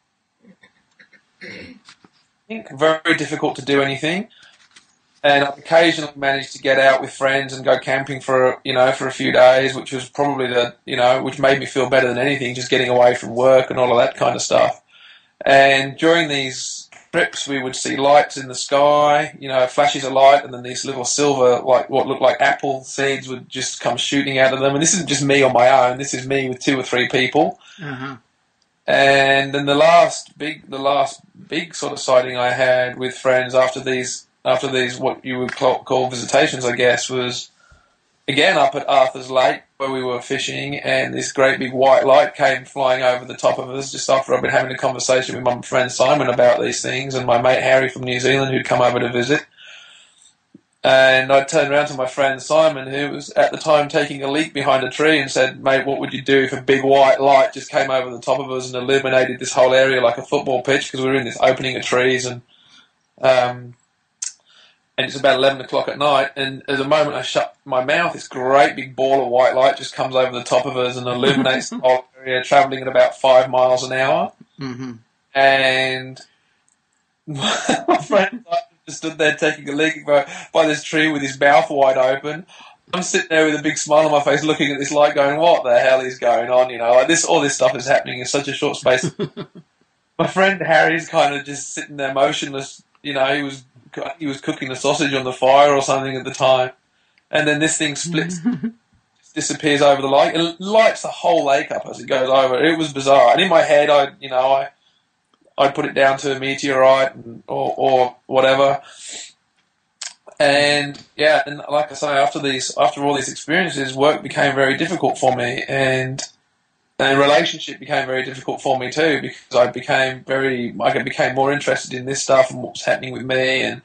I think, very difficult to do anything. And I occasionally managed to get out with friends and go camping for a few days, which was probably which made me feel better than anything, just getting away from work and all of that kind of stuff. And during these trips, we would see lights in the sky, flashes of light, and then these little silver, like what looked like apple seeds, would just come shooting out of them. And this isn't just me on my own. This is me with 2 or 3 people. Uh-huh. And then the last big sort of sighting I had with friends after these what you would call visitations, I guess, was again up at Arthur's Lake, where we were fishing, and this great big white light came flying over the top of us just after I'd been having a conversation with my friend Simon about these things, and my mate Harry from New Zealand, who'd come over to visit. And I turned around to my friend Simon, who was at the time taking a leak behind a tree, and said, "Mate, what would you do if a big white light just came over the top of us and illuminated this whole area like a football pitch?" Because we were in this opening of trees, and it's about 11 o'clock at night, and at the moment I shut my mouth, this great big ball of white light just comes over the top of us and illuminates the whole area, travelling at about 5 miles an hour. Mm-hmm. And my friend just stood there taking a leak by this tree with his mouth wide open. I'm sitting there with a big smile on my face looking at this light going, what the hell is going on? All this stuff is happening in such a short space. My friend Harry's kind of just sitting there motionless. He was cooking a sausage on the fire or something at the time, and then this thing splits, disappears over the lake, and lights the whole lake up as it goes over. It was bizarre, and in my head, I'd put it down to a meteorite or whatever. And yeah, and like I say, after all these experiences, work became very difficult for me, and relationship became very difficult for me too, because I became more interested in this stuff and what was happening with me, and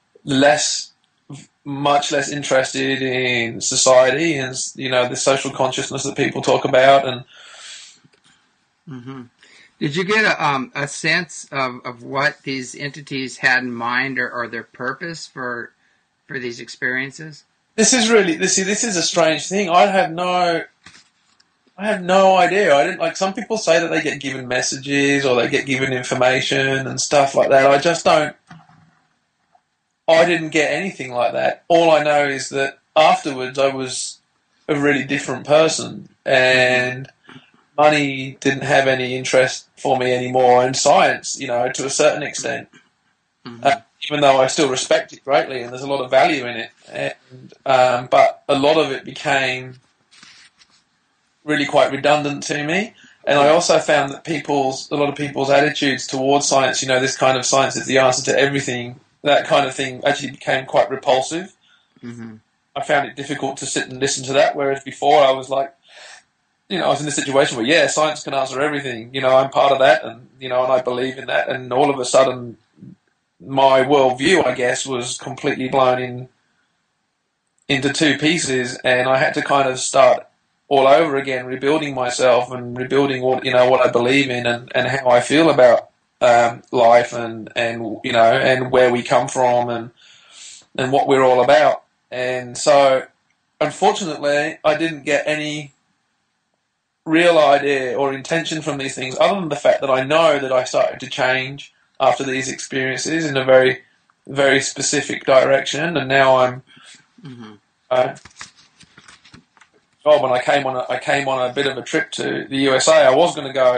much less interested in society and the social consciousness that people talk about. And Mm-hmm. Did you get a sense of what these entities had in mind, or their purpose for these experiences? This is a strange thing. I have no idea. I didn't like. Some people say that they get given messages or they get given information and stuff like that. I just don't. I didn't get anything like that. All I know is that afterwards I was a really different person, and money didn't have any interest for me anymore, and science, to a certain extent. Mm-hmm. Even though I still respect it greatly, and there's a lot of value in it, but a lot of it became really quite redundant to me. And I also found that a lot of people's attitudes towards science, this kind of science is the answer to everything, that kind of thing actually became quite repulsive. Mm-hmm. I found it difficult to sit and listen to that, whereas before I was like, I was in this situation where, science can answer everything. I'm part of that, and, and I believe in that. And all of a sudden, my worldview, I guess, was completely blown into two pieces, and I had to kind of start all over again, rebuilding myself and rebuilding what I believe in and how I feel about life and where we come from and what we're all about. And so, unfortunately, I didn't get any real idea or intention from these things, other than the fact that I know that I started to change after these experiences in a very, very specific direction. And now I'm. Mm-hmm. When I came on a bit of a trip to the USA, I was going to go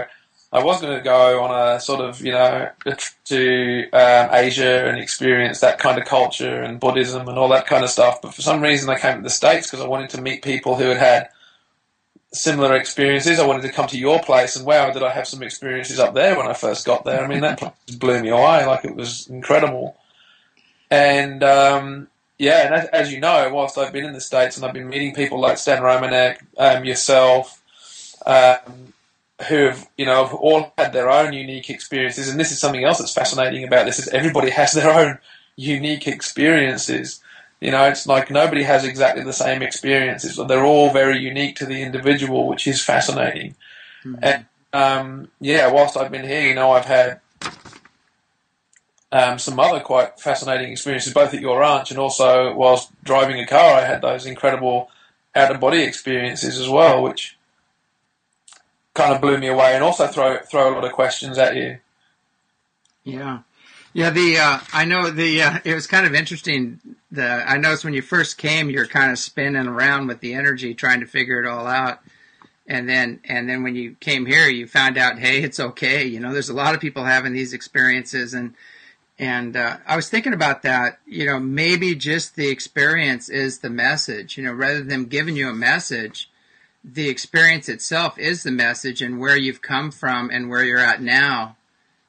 on a sort of a trip to Asia and experience that kind of culture and Buddhism and all that kind of stuff. But for some reason, I came to the States because I wanted to meet people who had similar experiences. I wanted to come to your place, and wow, did I have some experiences up there when I first got there. I mean, that place blew me away. Like, it was incredible. And and as you know, whilst I've been in the States and I've been meeting people like Stan Romanek, yourself, who have, all had their own unique experiences. And this is something else that's fascinating about this, is everybody has their own unique experiences. It's like nobody has exactly the same experiences. They're all very unique to the individual, which is fascinating. Mm-hmm. And, whilst I've been here, I've had some other quite fascinating experiences, both at your ranch and also whilst driving a car. I had those incredible out-of-body experiences as well, which kind of blew me away, and also throw a lot of questions at you. Yeah. Yeah, I know it was kind of interesting. I noticed when you first came, you're kind of spinning around with the energy, trying to figure it all out. And then when you came here, you found out, hey, it's okay. There's a lot of people having these experiences, and I was thinking about that. Maybe just the experience is the message. Rather than giving you a message, the experience itself is the message, and where you've come from and where you're at now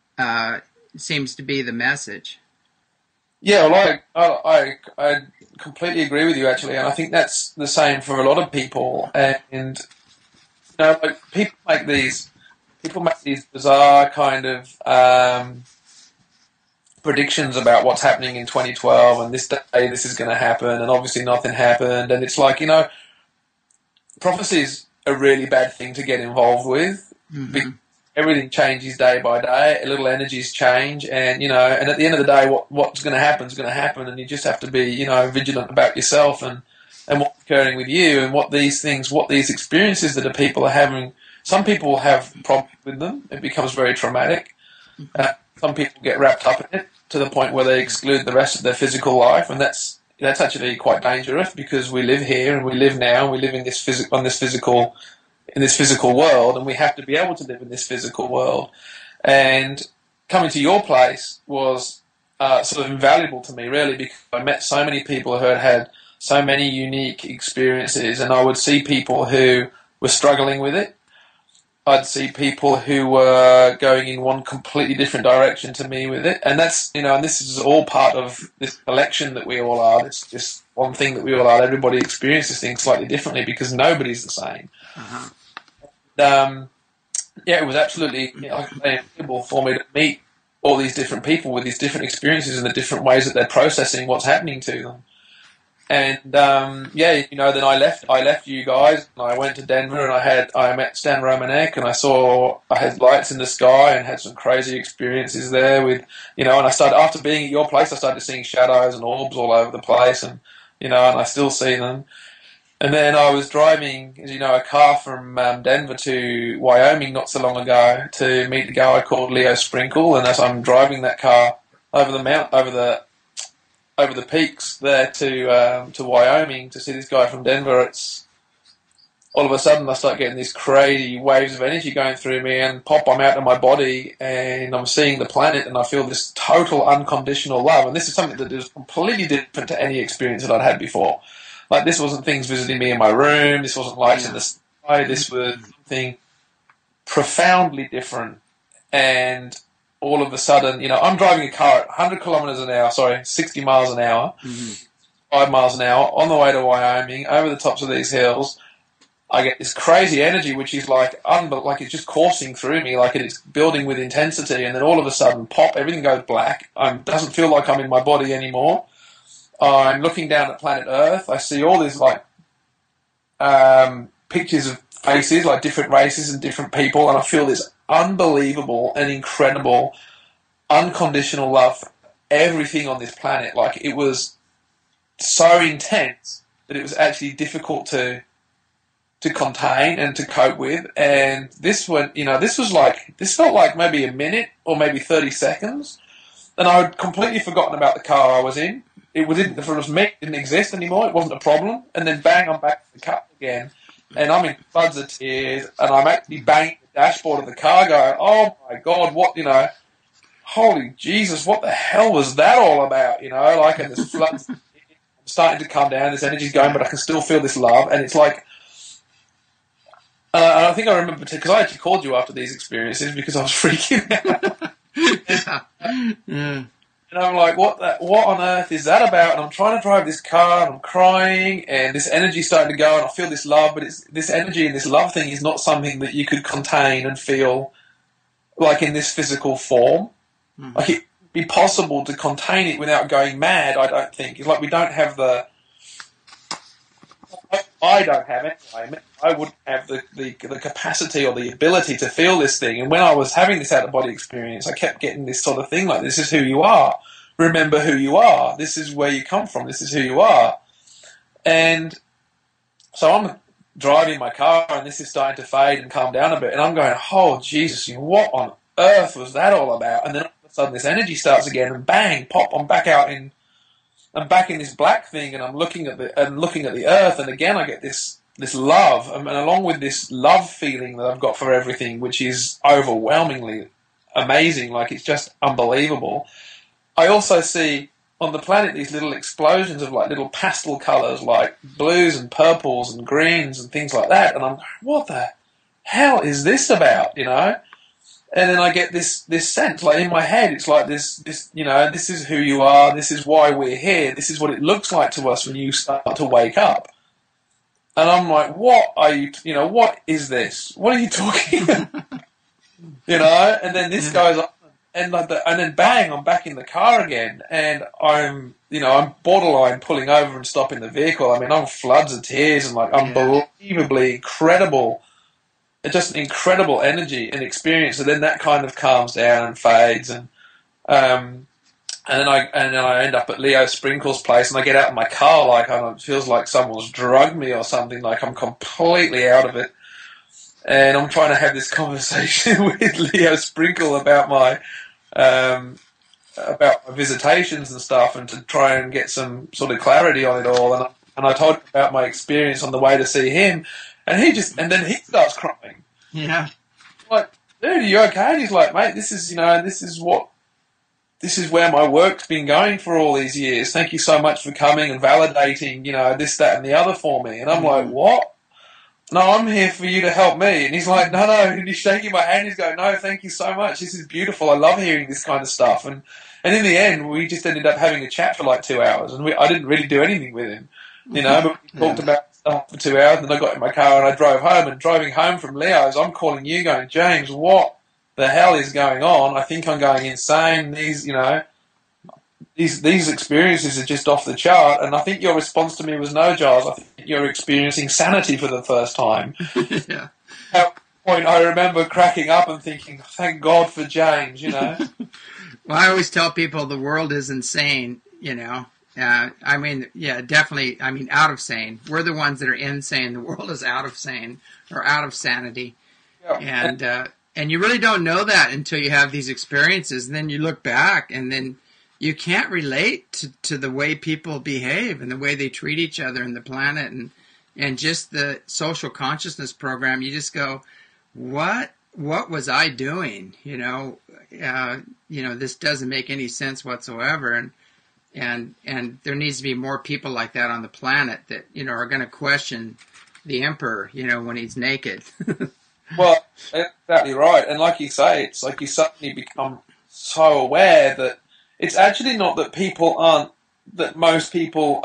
seems to be the message. Yeah, well, I completely agree with you, actually, and I think that's the same for a lot of people. And people make these bizarre kind of predictions about what's happening in 2012, and this day this is going to happen, and obviously nothing happened. And it's like, prophecy is a really bad thing to get involved with. Mm-hmm. Everything changes day by day. Little energies change, and and at the end of the day, what's going to happen is going to happen, and you just have to be vigilant about yourself and what's occurring with you, and what these experiences that people are having. Some people have problems with them. It becomes very traumatic. Some people get wrapped up in it to the point where they exclude the rest of their physical life, and that's actually quite dangerous, because we live here and we live now, and we live in this physical world, and we have to be able to live in this physical world. And coming to your place was sort of invaluable to me, really, because I met so many people who had so many unique experiences, and I would see people who were struggling with it. I'd see people who were going in one completely different direction to me with it, and that's and this is all part of this collection that we all are. It's just one thing that we all are. Everybody experiences things slightly differently because nobody's the same. Uh-huh. It was absolutely incredible for me to meet all these different people with these different experiences and the different ways that they're processing what's happening to them. And then I left you guys, and I went to Denver, and I met Stan Romanek, and I had lights in the sky, and had some crazy experiences there with, and I started, after being at your place, I started seeing shadows and orbs all over the place, and and I still see them. And then I was driving, as you know, a car from Denver to Wyoming not so long ago to meet a guy called Leo Sprinkle, and as I'm driving that car over the peaks there to Wyoming to see this guy from Denver, it's all of a sudden I start getting these crazy waves of energy going through me, and I'm out of my body, and I'm seeing the planet, and I feel this total unconditional love. And this is something that is completely different to any experience that I'd had before. Like, this wasn't things visiting me in my room, this wasn't lights in the sky, this was something profoundly different. And all of a sudden, I'm driving a car at 100 kilometers an hour, 60 miles an hour, 5 miles an hour, on the way to Wyoming, over the tops of these hills. I get this crazy energy, which is like it's just coursing through me, like it's building with intensity, and then all of a sudden, everything goes black. It doesn't feel like I'm in my body anymore. I'm looking down at planet Earth. I see all these pictures of faces, like different races and different people, and I feel this unbelievable and incredible unconditional love for everything on this planet. Like, it was so intense that it was actually difficult to contain and to cope with. And this felt like maybe a minute or maybe 30 seconds, and I had completely forgotten about the car I was in. It didn't exist anymore. It wasn't a problem. And then bang, I'm back to the car again, and I'm in floods of tears, and I'm actually banging the dashboard of the car, going, "Oh my God, holy Jesus, what the hell was that all about?" And this floods starting to come down, this energy's going, but I can still feel this love, and it's like. I think I remember because I actually called you after these experiences because I was freaking out. Yeah. And I'm like, what on earth is that about? And I'm trying to drive this car, and I'm crying, and this energy's starting to go, and I feel this love, but this energy and this love thing is not something that you could contain and feel like in this physical form. Mm-hmm. Like, it'd be possible to contain it without going mad, I don't think. It's like we don't have I don't have it. I wouldn't have the capacity or the ability to feel this thing. And when I was having this out-of-body experience, I kept getting this sort of thing like, this is who you are. Remember who you are. This is where you come from. This is who you are. And so I'm driving my car, and this is starting to fade and calm down a bit. And I'm going, oh, Jesus, what on earth was that all about? And then all of a sudden this energy starts again, and bang, pop, I'm back in this black thing, and I'm looking at the earth, and again I get this love, and along with this love feeling that I've got for everything, which is overwhelmingly amazing, like it's just unbelievable. I also see on the planet these little explosions of like little pastel colours, like blues and purples and greens and things like that, and I'm going, what the hell is this about, And then I get this sense, like in my head, it's like this is who you are, this is why we're here, this is what it looks like to us when you start to wake up. And I'm like, what are you, what is this? What are you talking about? And then this goes on, and then bang, I'm back in the car again, and I'm borderline pulling over and stopping the vehicle. I mean, I'm floods of tears and like unbelievably incredible. It's just an incredible energy and experience, and then that kind of calms down and fades, and then I end up at Leo Sprinkle's place, and I get out of my car like it feels like someone's drugged me or something, like I'm completely out of it, and I'm trying to have this conversation with Leo Sprinkle about my visitations and stuff, and to try and get some sort of clarity on it all, and I told him about my experience on the way to see him. And then he starts crying. Yeah. Like, dude, are you okay? And he's like, mate, this is where my work's been going for all these years. Thank you so much for coming and validating, this, that, and the other for me. And I'm like, what? No, I'm here for you to help me. And he's like, no. And he's shaking my hand. He's going, no, thank you so much. This is beautiful. I love hearing this kind of stuff. And in the end, we just ended up having a chat for like 2 hours. And I didn't really do anything with him, but we talked about for 2 hours, and I got in my car and I drove home, and driving home from Leo's, I'm calling you going, James, what the hell is going on? I think I'm going insane. These these experiences are just off the chart. And I think your response to me was, no, Giles, I think you're experiencing sanity for the first time. Yeah. At that point, I remember cracking up and thinking, thank God for James, Well, I always tell people the world is insane, I mean, yeah, definitely. I mean, out of sane. We're the ones that are insane. The world is out of sane or out of sanity. Yeah. And you really don't know that until you have these experiences. And then you look back and then you can't relate to the way people behave and the way they treat each other and the planet and just the social consciousness program. You just go, what was I doing? This doesn't make any sense whatsoever. And there needs to be more people like that on the planet that, are going to question the emperor, when he's naked. Well, that's exactly right. And like you say, it's like you suddenly become so aware that it's actually not that most people,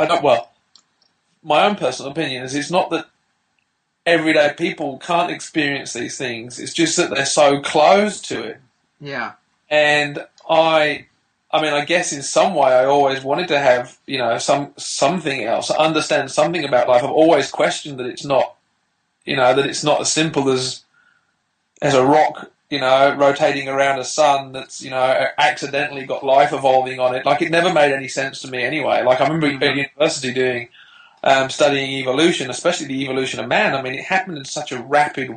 my own personal opinion is it's not that everyday people can't experience these things. It's just that they're so closed to it. Yeah. And I guess in some way I always wanted to have, something else, understand something about life. I've always questioned that it's not, that it's not as simple as a rock, rotating around a sun that's, accidentally got life evolving on it. Like, it never made any sense to me anyway. Like, I remember at university doing, studying evolution, especially the evolution of man. I mean, it happened in such a rapid,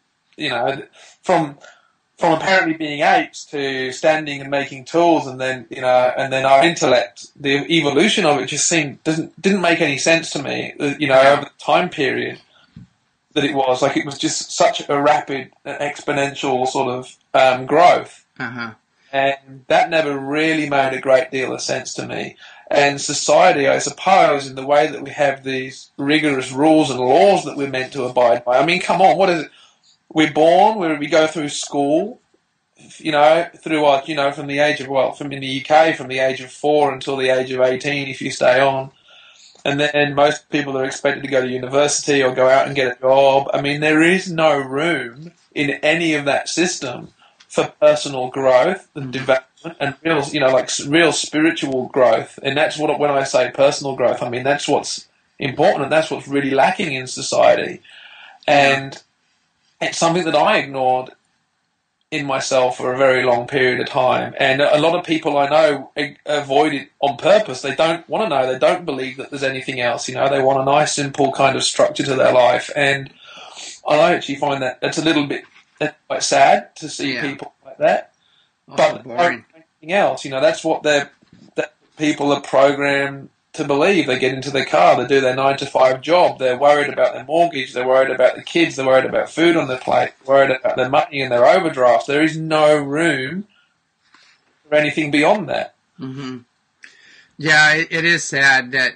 from apparently being apes to standing and making tools, and then our intellect, the evolution of it just didn't make any sense to me. Over the time period that it was, like, it was just such a rapid, exponential sort of growth, and that never really made a great deal of sense to me. And society, I suppose, in the way that we have these rigorous rules and laws that we're meant to abide by. I mean, come on, what is it? We're born, we go through school, through our, from the age of, from in the UK, from the age of 4 until the age of 18, if you stay on. And then most people are expected to go to university or go out and get a job. I mean, there is no room in any of that system for personal growth and development and real spiritual growth. And that's what, when I say personal growth, I mean, that's what's important and that's what's really lacking in society. And it's something that I ignored in myself for a very long period of time. And a lot of people I know avoid it on purpose. They don't want to know. They don't believe that there's anything else. They want a nice, simple kind of structure to their life. And I actually find that it's a little bit quite sad to see people like that. But anything else, that's what that people are programmed to believe. They get into their car, they do their 9-to-5 job, they're worried about their mortgage, they're worried about the kids, they're worried about food on their plate, they're worried about their money and their overdrafts. There is no room for anything beyond that. Mm-hmm. Yeah, it is sad that,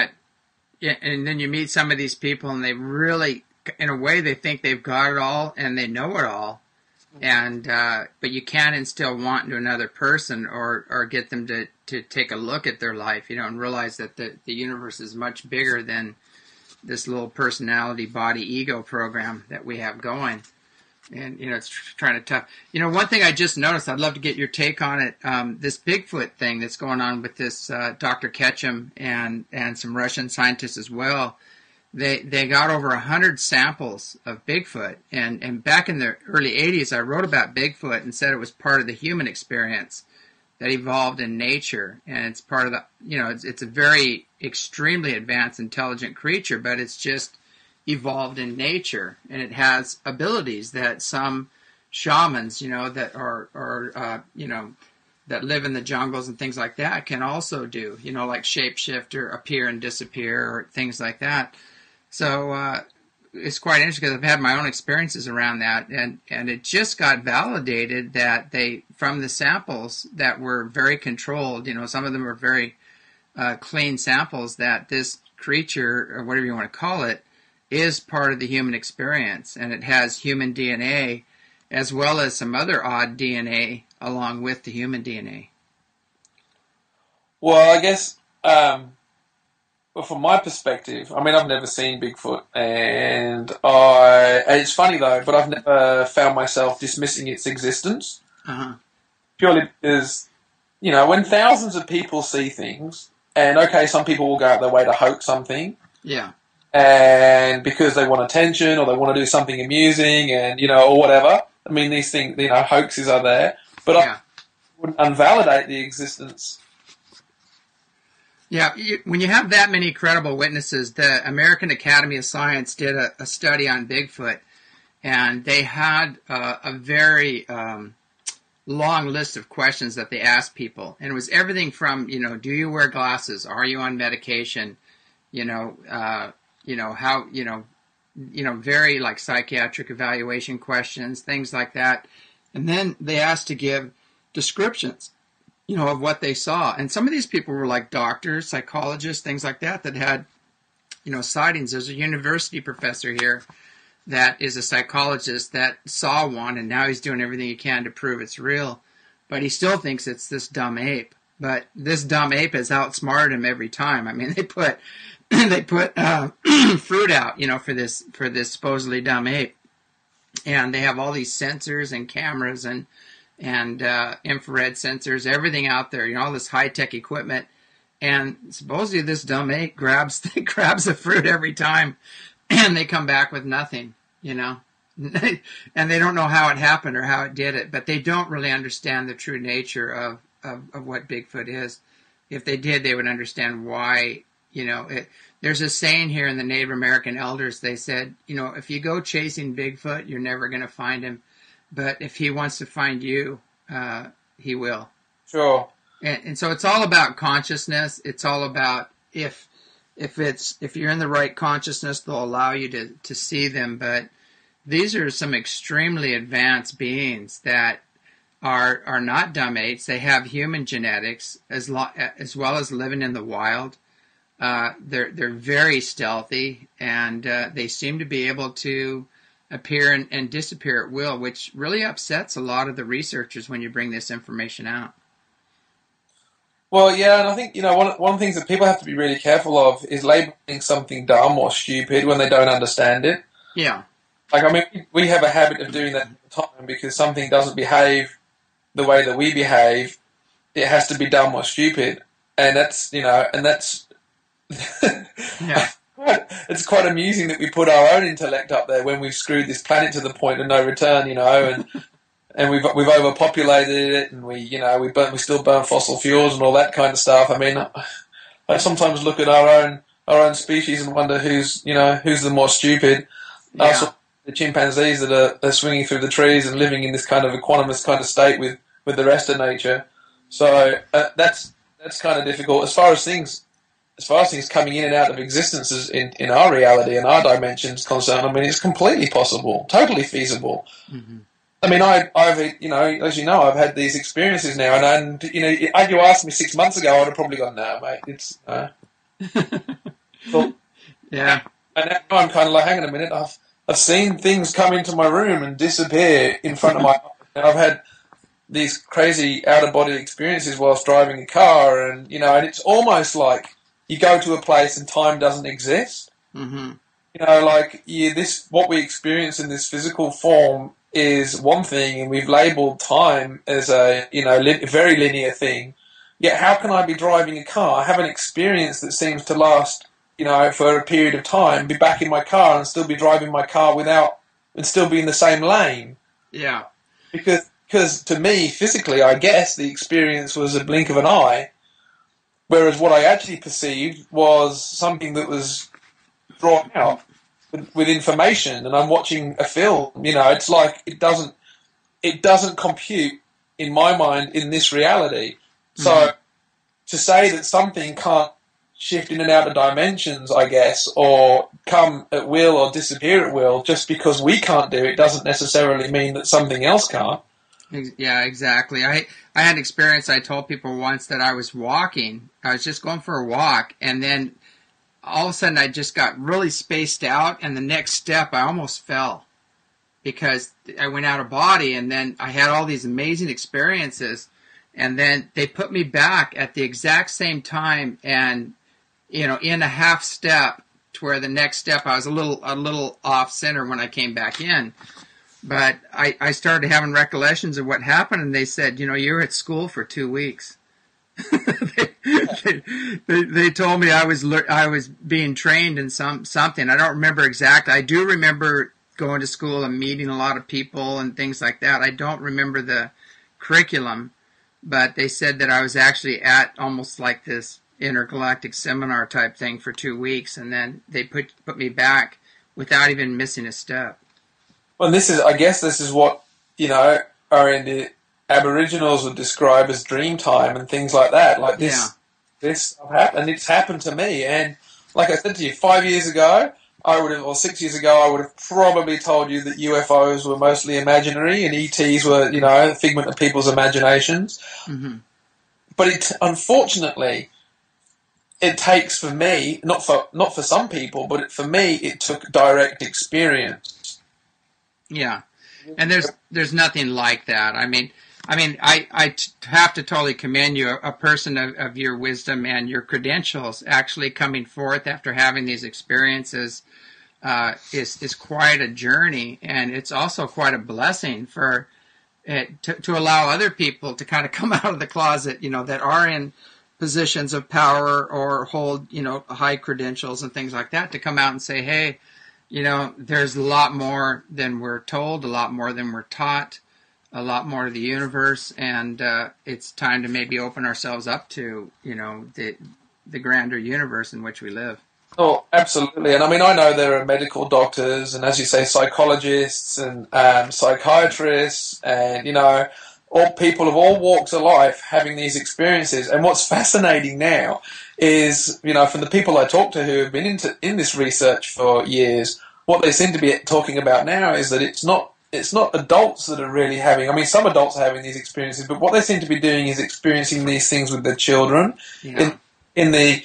and then you meet some of these people and they really, in a way, they think they've got it all and they know it all. And but you can't instill want into another person or get them to take a look at their life, and realize that the universe is much bigger than this little personality, body, ego program that we have going. And, it's trying to tough. One thing I just noticed, I'd love to get your take on it, this Bigfoot thing that's going on with this Dr. Ketchum and some Russian scientists as well. They got over 100 samples of Bigfoot, and back in the early 80s, I wrote about Bigfoot and said it was part of the human experience that evolved in nature, and it's part of the, it's a very extremely advanced, intelligent creature, but it's just evolved in nature, and it has abilities that some shamans, that are that live in the jungles and things like that can also do, like shapeshift or appear and disappear or things like that. So it's quite interesting because I've had my own experiences around that, and it just got validated that from the samples that were very controlled, some of them were very clean samples, that this creature, or whatever you want to call it, is part of the human experience, and it has human DNA as well as some other odd DNA along with the human DNA. Well, I guess... Well, from my perspective, I mean, I've never seen Bigfoot, and it's funny though, but I've never found myself dismissing its existence, purely because when thousands of people see things, and okay, some people will go out their way to hoax something. Yeah. And because they want attention or they want to do something amusing and, or whatever. I mean, these things, hoaxes are there. But I wouldn't invalidate the existence. Yeah, when you have that many credible witnesses, the American Academy of Science did a study on Bigfoot, and they had a very long list of questions that they asked people. And it was everything from, do you wear glasses? Are you on medication? How, very like psychiatric evaluation questions, things like that. And then they asked to give descriptions, of what they saw. And some of these people were like doctors, psychologists, things like that had, sightings. There's a university professor here that is a psychologist that saw one, and now he's doing everything he can to prove it's real. But he still thinks it's this dumb ape. But this dumb ape has outsmarted him every time. I mean, they put fruit out, for this supposedly dumb ape, and they have all these sensors and cameras and infrared sensors, everything out there, all this high tech equipment, and supposedly this dumb ape grabs the fruit every time, and they come back with nothing, and they don't know how it happened or how it did it, but they don't really understand the true nature of what Bigfoot is. If they did, they would understand why. There's a saying here in the Native American elders. They said, if you go chasing Bigfoot, you're never going to find him. But if he wants to find you, he will. Sure. And so it's all about consciousness. It's all about if you're in the right consciousness, they'll allow you to see them. But these are some extremely advanced beings that are not dumb apes. They have human genetics as well as living in the wild. They're very stealthy, and they seem to be able to appear and disappear at will, which really upsets a lot of the researchers when you bring this information out. Well, yeah, and I think, one of the things that people have to be really careful of is labeling something dumb or stupid when they don't understand it. Yeah. Like, I mean, we have a habit of doing that all the time because something doesn't behave the way that we behave. It has to be dumb or stupid. And that's, yeah. It's quite amusing that we put our own intellect up there when we've screwed this planet to the point of no return, and we've overpopulated it, and we still burn fossil fuels and all that kind of stuff. I mean, I sometimes look at our own species and wonder who's the more stupid. Yeah. Also, the chimpanzees that are swinging through the trees and living in this kind of equanimous kind of state with the rest of nature. So that's kind of difficult as far as things coming in and out of existence in our reality and our dimensions concerned. I mean, it's completely possible, totally feasible. Mm-hmm. I mean, I've as you know, I've had these experiences now, and had you asked me 6 months ago, I'd have probably gone, no, mate, it's cool. Yeah. And now I'm kind of like, hang on a minute, I've seen things come into my room and disappear in front of my eyes, and I've had these crazy out-of-body experiences whilst driving a car, and and it's almost like you go to a place and time doesn't exist. Mm-hmm. What we experience in this physical form is one thing, and we've labelled time as a very linear thing. Yet how can I be driving a car, have an experience that seems to last for a period of time, be back in my car and still be driving my car and still be in the same lane? Yeah. Because to me, physically, I guess the experience was a blink of an eye. Whereas what I actually perceived was something that was drawn out with information, and I'm watching a film. It's like it doesn't compute in my mind in this reality. So to say that something can't shift in and out of dimensions, I guess, or come at will or disappear at will, just because we can't do it, doesn't necessarily mean that something else can't. Yeah, exactly. I had experience. I told people once that I was walking. I was just going for a walk, and then all of a sudden I just got really spaced out, and the next step I almost fell because I went out of body, and then I had all these amazing experiences, and then they put me back at the exact same time, and in a half step to where the next step I was a little off center when I came back in. But I started having recollections of what happened, and they said, you were at school for 2 weeks. they told me I was being trained in something. I don't remember exactly. I do remember going to school and meeting a lot of people and things like that. I don't remember the curriculum, but they said that I was actually at almost like this intergalactic seminar type thing for 2 weeks, and then they put me back without even missing a step. Well, I guess this is what, the Aboriginals would describe as dream time and things like that. Like this stuff happened. It's happened to me. And like I said to you, 5 years ago, or 6 years ago, I would have probably told you that UFOs were mostly imaginary and ETs were, a figment of people's imaginations. Mm-hmm. But unfortunately, it takes for me, not for some people, but for me, it took direct experience. Yeah, and there's nothing like that. I mean, I have to totally commend you, a person of your wisdom and your credentials, actually coming forth after having these experiences is quite a journey, and it's also quite a blessing for it to allow other people to kind of come out of the closet, that are in positions of power or hold, high credentials and things like that, to come out and say, hey, there's a lot more than we're told, a lot more than we're taught, a lot more of the universe, and it's time to maybe open ourselves up to, the grander universe in which we live. Oh, absolutely. And I mean, I know there are medical doctors and, as you say, psychologists and psychiatrists and, all people of all walks of life having these experiences. And what's fascinating now is, from the people I talk to who have been in this research for years, what they seem to be talking about now is that it's not adults that are really having, some adults are having these experiences, but what they seem to be doing is experiencing these things with their children in the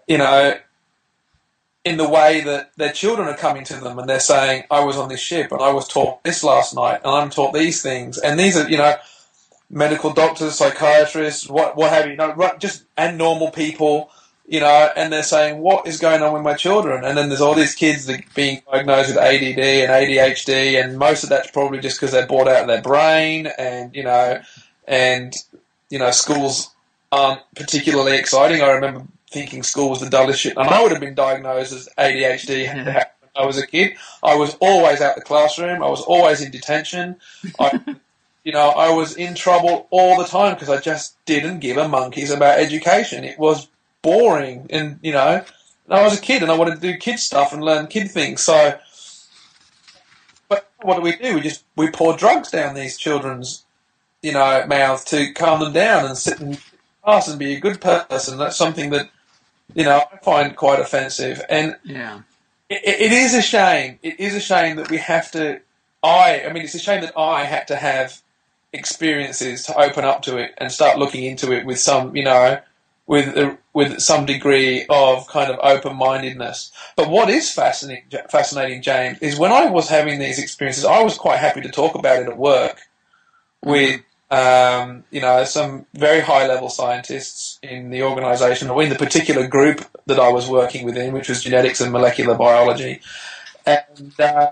way that their children are coming to them and they're saying, I was on this ship and I was taught this last night and I'm taught these things. And these are, medical doctors, psychiatrists, what have you, and normal people, and they're saying, what is going on with my children? And then there's all these kids that are being diagnosed with ADD and ADHD, and most of that's probably just because they're bored out of their brain, and schools aren't particularly exciting. I remember thinking school was the dullest shit, and I would have been diagnosed as ADHD when I was a kid. I was always out the classroom. I was always in detention. I was in trouble all the time because I just didn't give a monkeys about education. It was boring, and I was a kid and I wanted to do kid stuff and learn kid things. So, but what do? We pour drugs down these children's, mouth to calm them down and sit in class and be a good person. That's something that, I find quite offensive. And it is a shame. It is a shame that we have to. It's a shame that I had to have experiences to open up to it and start looking into it with some, with some degree of kind of open-mindedness. But what is fascinating, James, is when I was having these experiences, I was quite happy to talk about it at work with, some very high-level scientists in the organisation, or in the particular group that I was working within, which was genetics and molecular biology. And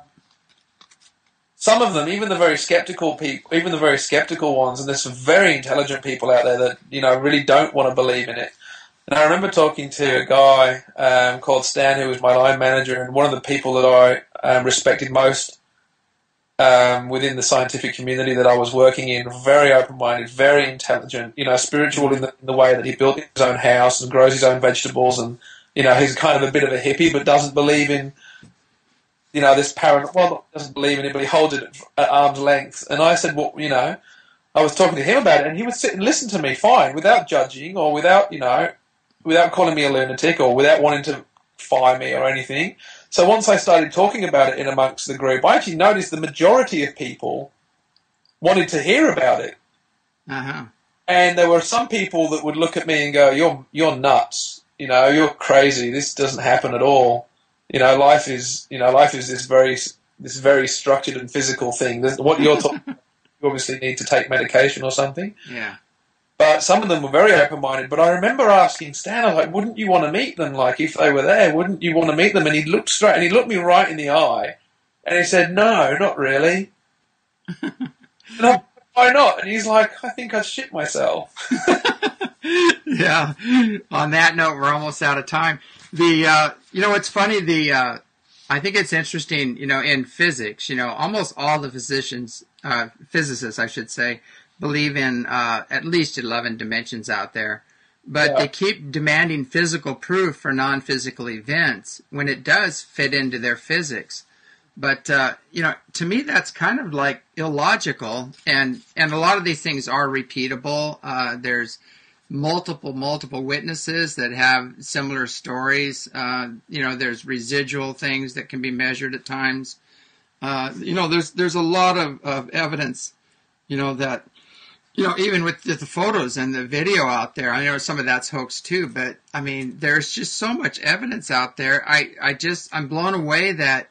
some of them, even the very skeptical ones, and there's some very intelligent people out there that, really don't want to believe in it. And I remember talking to a guy called Stan, who was my line manager, and one of the people that I respected most within the scientific community that I was working in. Very open-minded, very intelligent, spiritual in the way that he built his own house and grows his own vegetables, and, he's kind of a bit of a hippie, but doesn't believe in this doesn't believe in it, but he holds it at arm's length. And I said, I was talking to him about it, and he would sit and listen to me fine, without judging or without calling me a lunatic or without wanting to fire me or anything. So once I started talking about it in amongst the group, I actually noticed the majority of people wanted to hear about it. Uh-huh. And there were some people that would look at me and go, you're nuts. You're crazy. This doesn't happen at all. Life is this very structured and physical thing. What you're talking about, you obviously need to take medication or something. Yeah. But some of them were very open-minded. But I remember asking Stan, I was like, wouldn't you want to meet them? Like, if they were there, wouldn't you want to meet them? And he looked straight, and he looked me right in the eye. And he said, no, not really. And I, why not? And he's like, I think I'd shit myself. Yeah. On that note, we're almost out of time. It's funny. I think it's interesting, in physics, almost all the physicists, I should say, believe in at least 11 dimensions out there. But they keep demanding physical proof for non-physical events when it does fit into their physics. But, to me, that's kind of like illogical. And a lot of these things are repeatable. There's multiple witnesses that have similar stories. There's residual things that can be measured at times. There's a lot of evidence, that, even with the photos and the video out there, I know some of that's hoax too, but I mean, there's just so much evidence out there. I'm blown away that,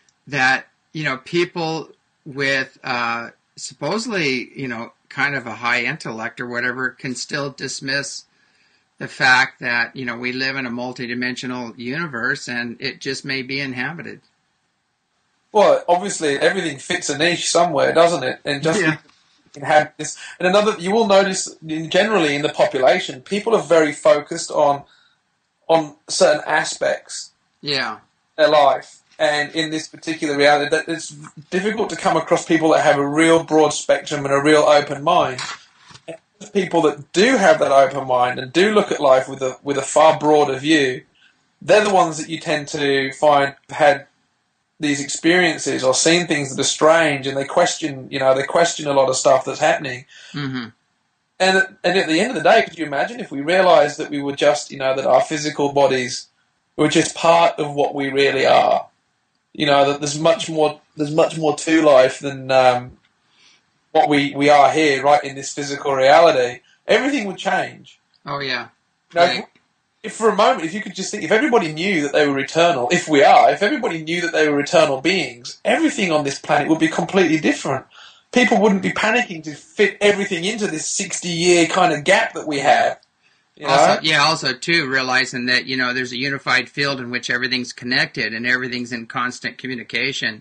people with, supposedly, kind of a high intellect or whatever can still dismiss the fact that, we live in a multidimensional universe and it just may be inhabited. Well, obviously everything fits a niche somewhere, doesn't it? And just have this. And you will notice generally in the population, people are very focused on certain aspects of their life. And in this particular reality, that it's difficult to come across people that have a real broad spectrum and a real open mind. And people that do have that open mind and do look at life with a far broader view, they're the ones that you tend to find have had these experiences or seen things that are strange, and they question a lot of stuff that's happening. Mm-hmm. And at the end of the day, could you imagine if we realized that we were just, that our physical bodies were just part of what we really are? That there's much more to life than what we are here, right, in this physical reality. Everything would change. Oh, yeah. If for a moment, if you could just think, if everybody knew that they were eternal, if everybody knew that they were eternal beings, everything on this planet would be completely different. People wouldn't be panicking to fit everything into this 60-year kind of gap that we have. Also, too, realizing that, there's a unified field in which everything's connected and everything's in constant communication.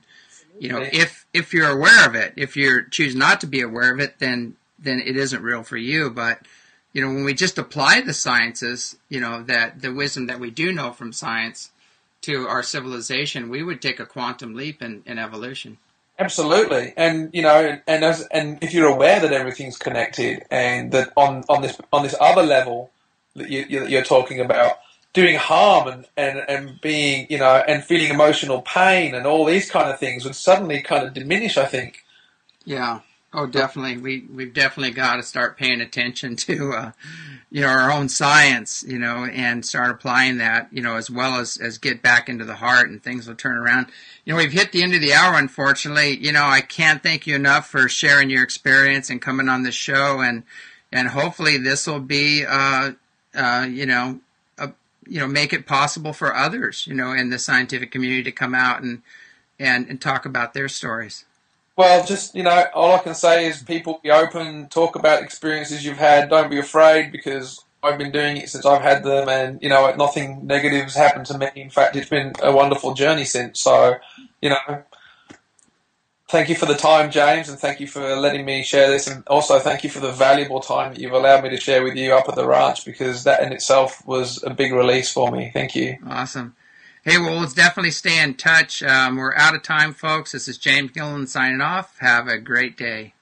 If you're aware of it, if you choose not to be aware of it, then it isn't real for you. But, when we just apply the sciences, that the wisdom that we do know from science to our civilization, we would take a quantum leap in evolution. Absolutely, and and if you're aware that everything's connected, and that on this other level that you're talking about, doing harm and being and feeling emotional pain and all these kind of things would suddenly kind of diminish, I think. Yeah. Oh, definitely. We've definitely got to start paying attention to our own science, and start applying that, as well as get back into the heart, and things will turn around. We've hit the end of the hour, unfortunately. I can't thank you enough for sharing your experience and coming on the show, and hopefully this will be make it possible for others, in the scientific community to come out and talk about their stories. Well, just, all I can say is people be open, talk about experiences you've had, don't be afraid, because I've been doing it since I've had them, and, nothing negative's happened to me. In fact, it's been a wonderful journey since. So, thank you for the time, James, and thank you for letting me share this, and also thank you for the valuable time that you've allowed me to share with you up at the ranch, because that in itself was a big release for me. Thank you. Awesome. Hey, well, let's definitely stay in touch. We're out of time, folks. This is James Gilliland signing off. Have a great day.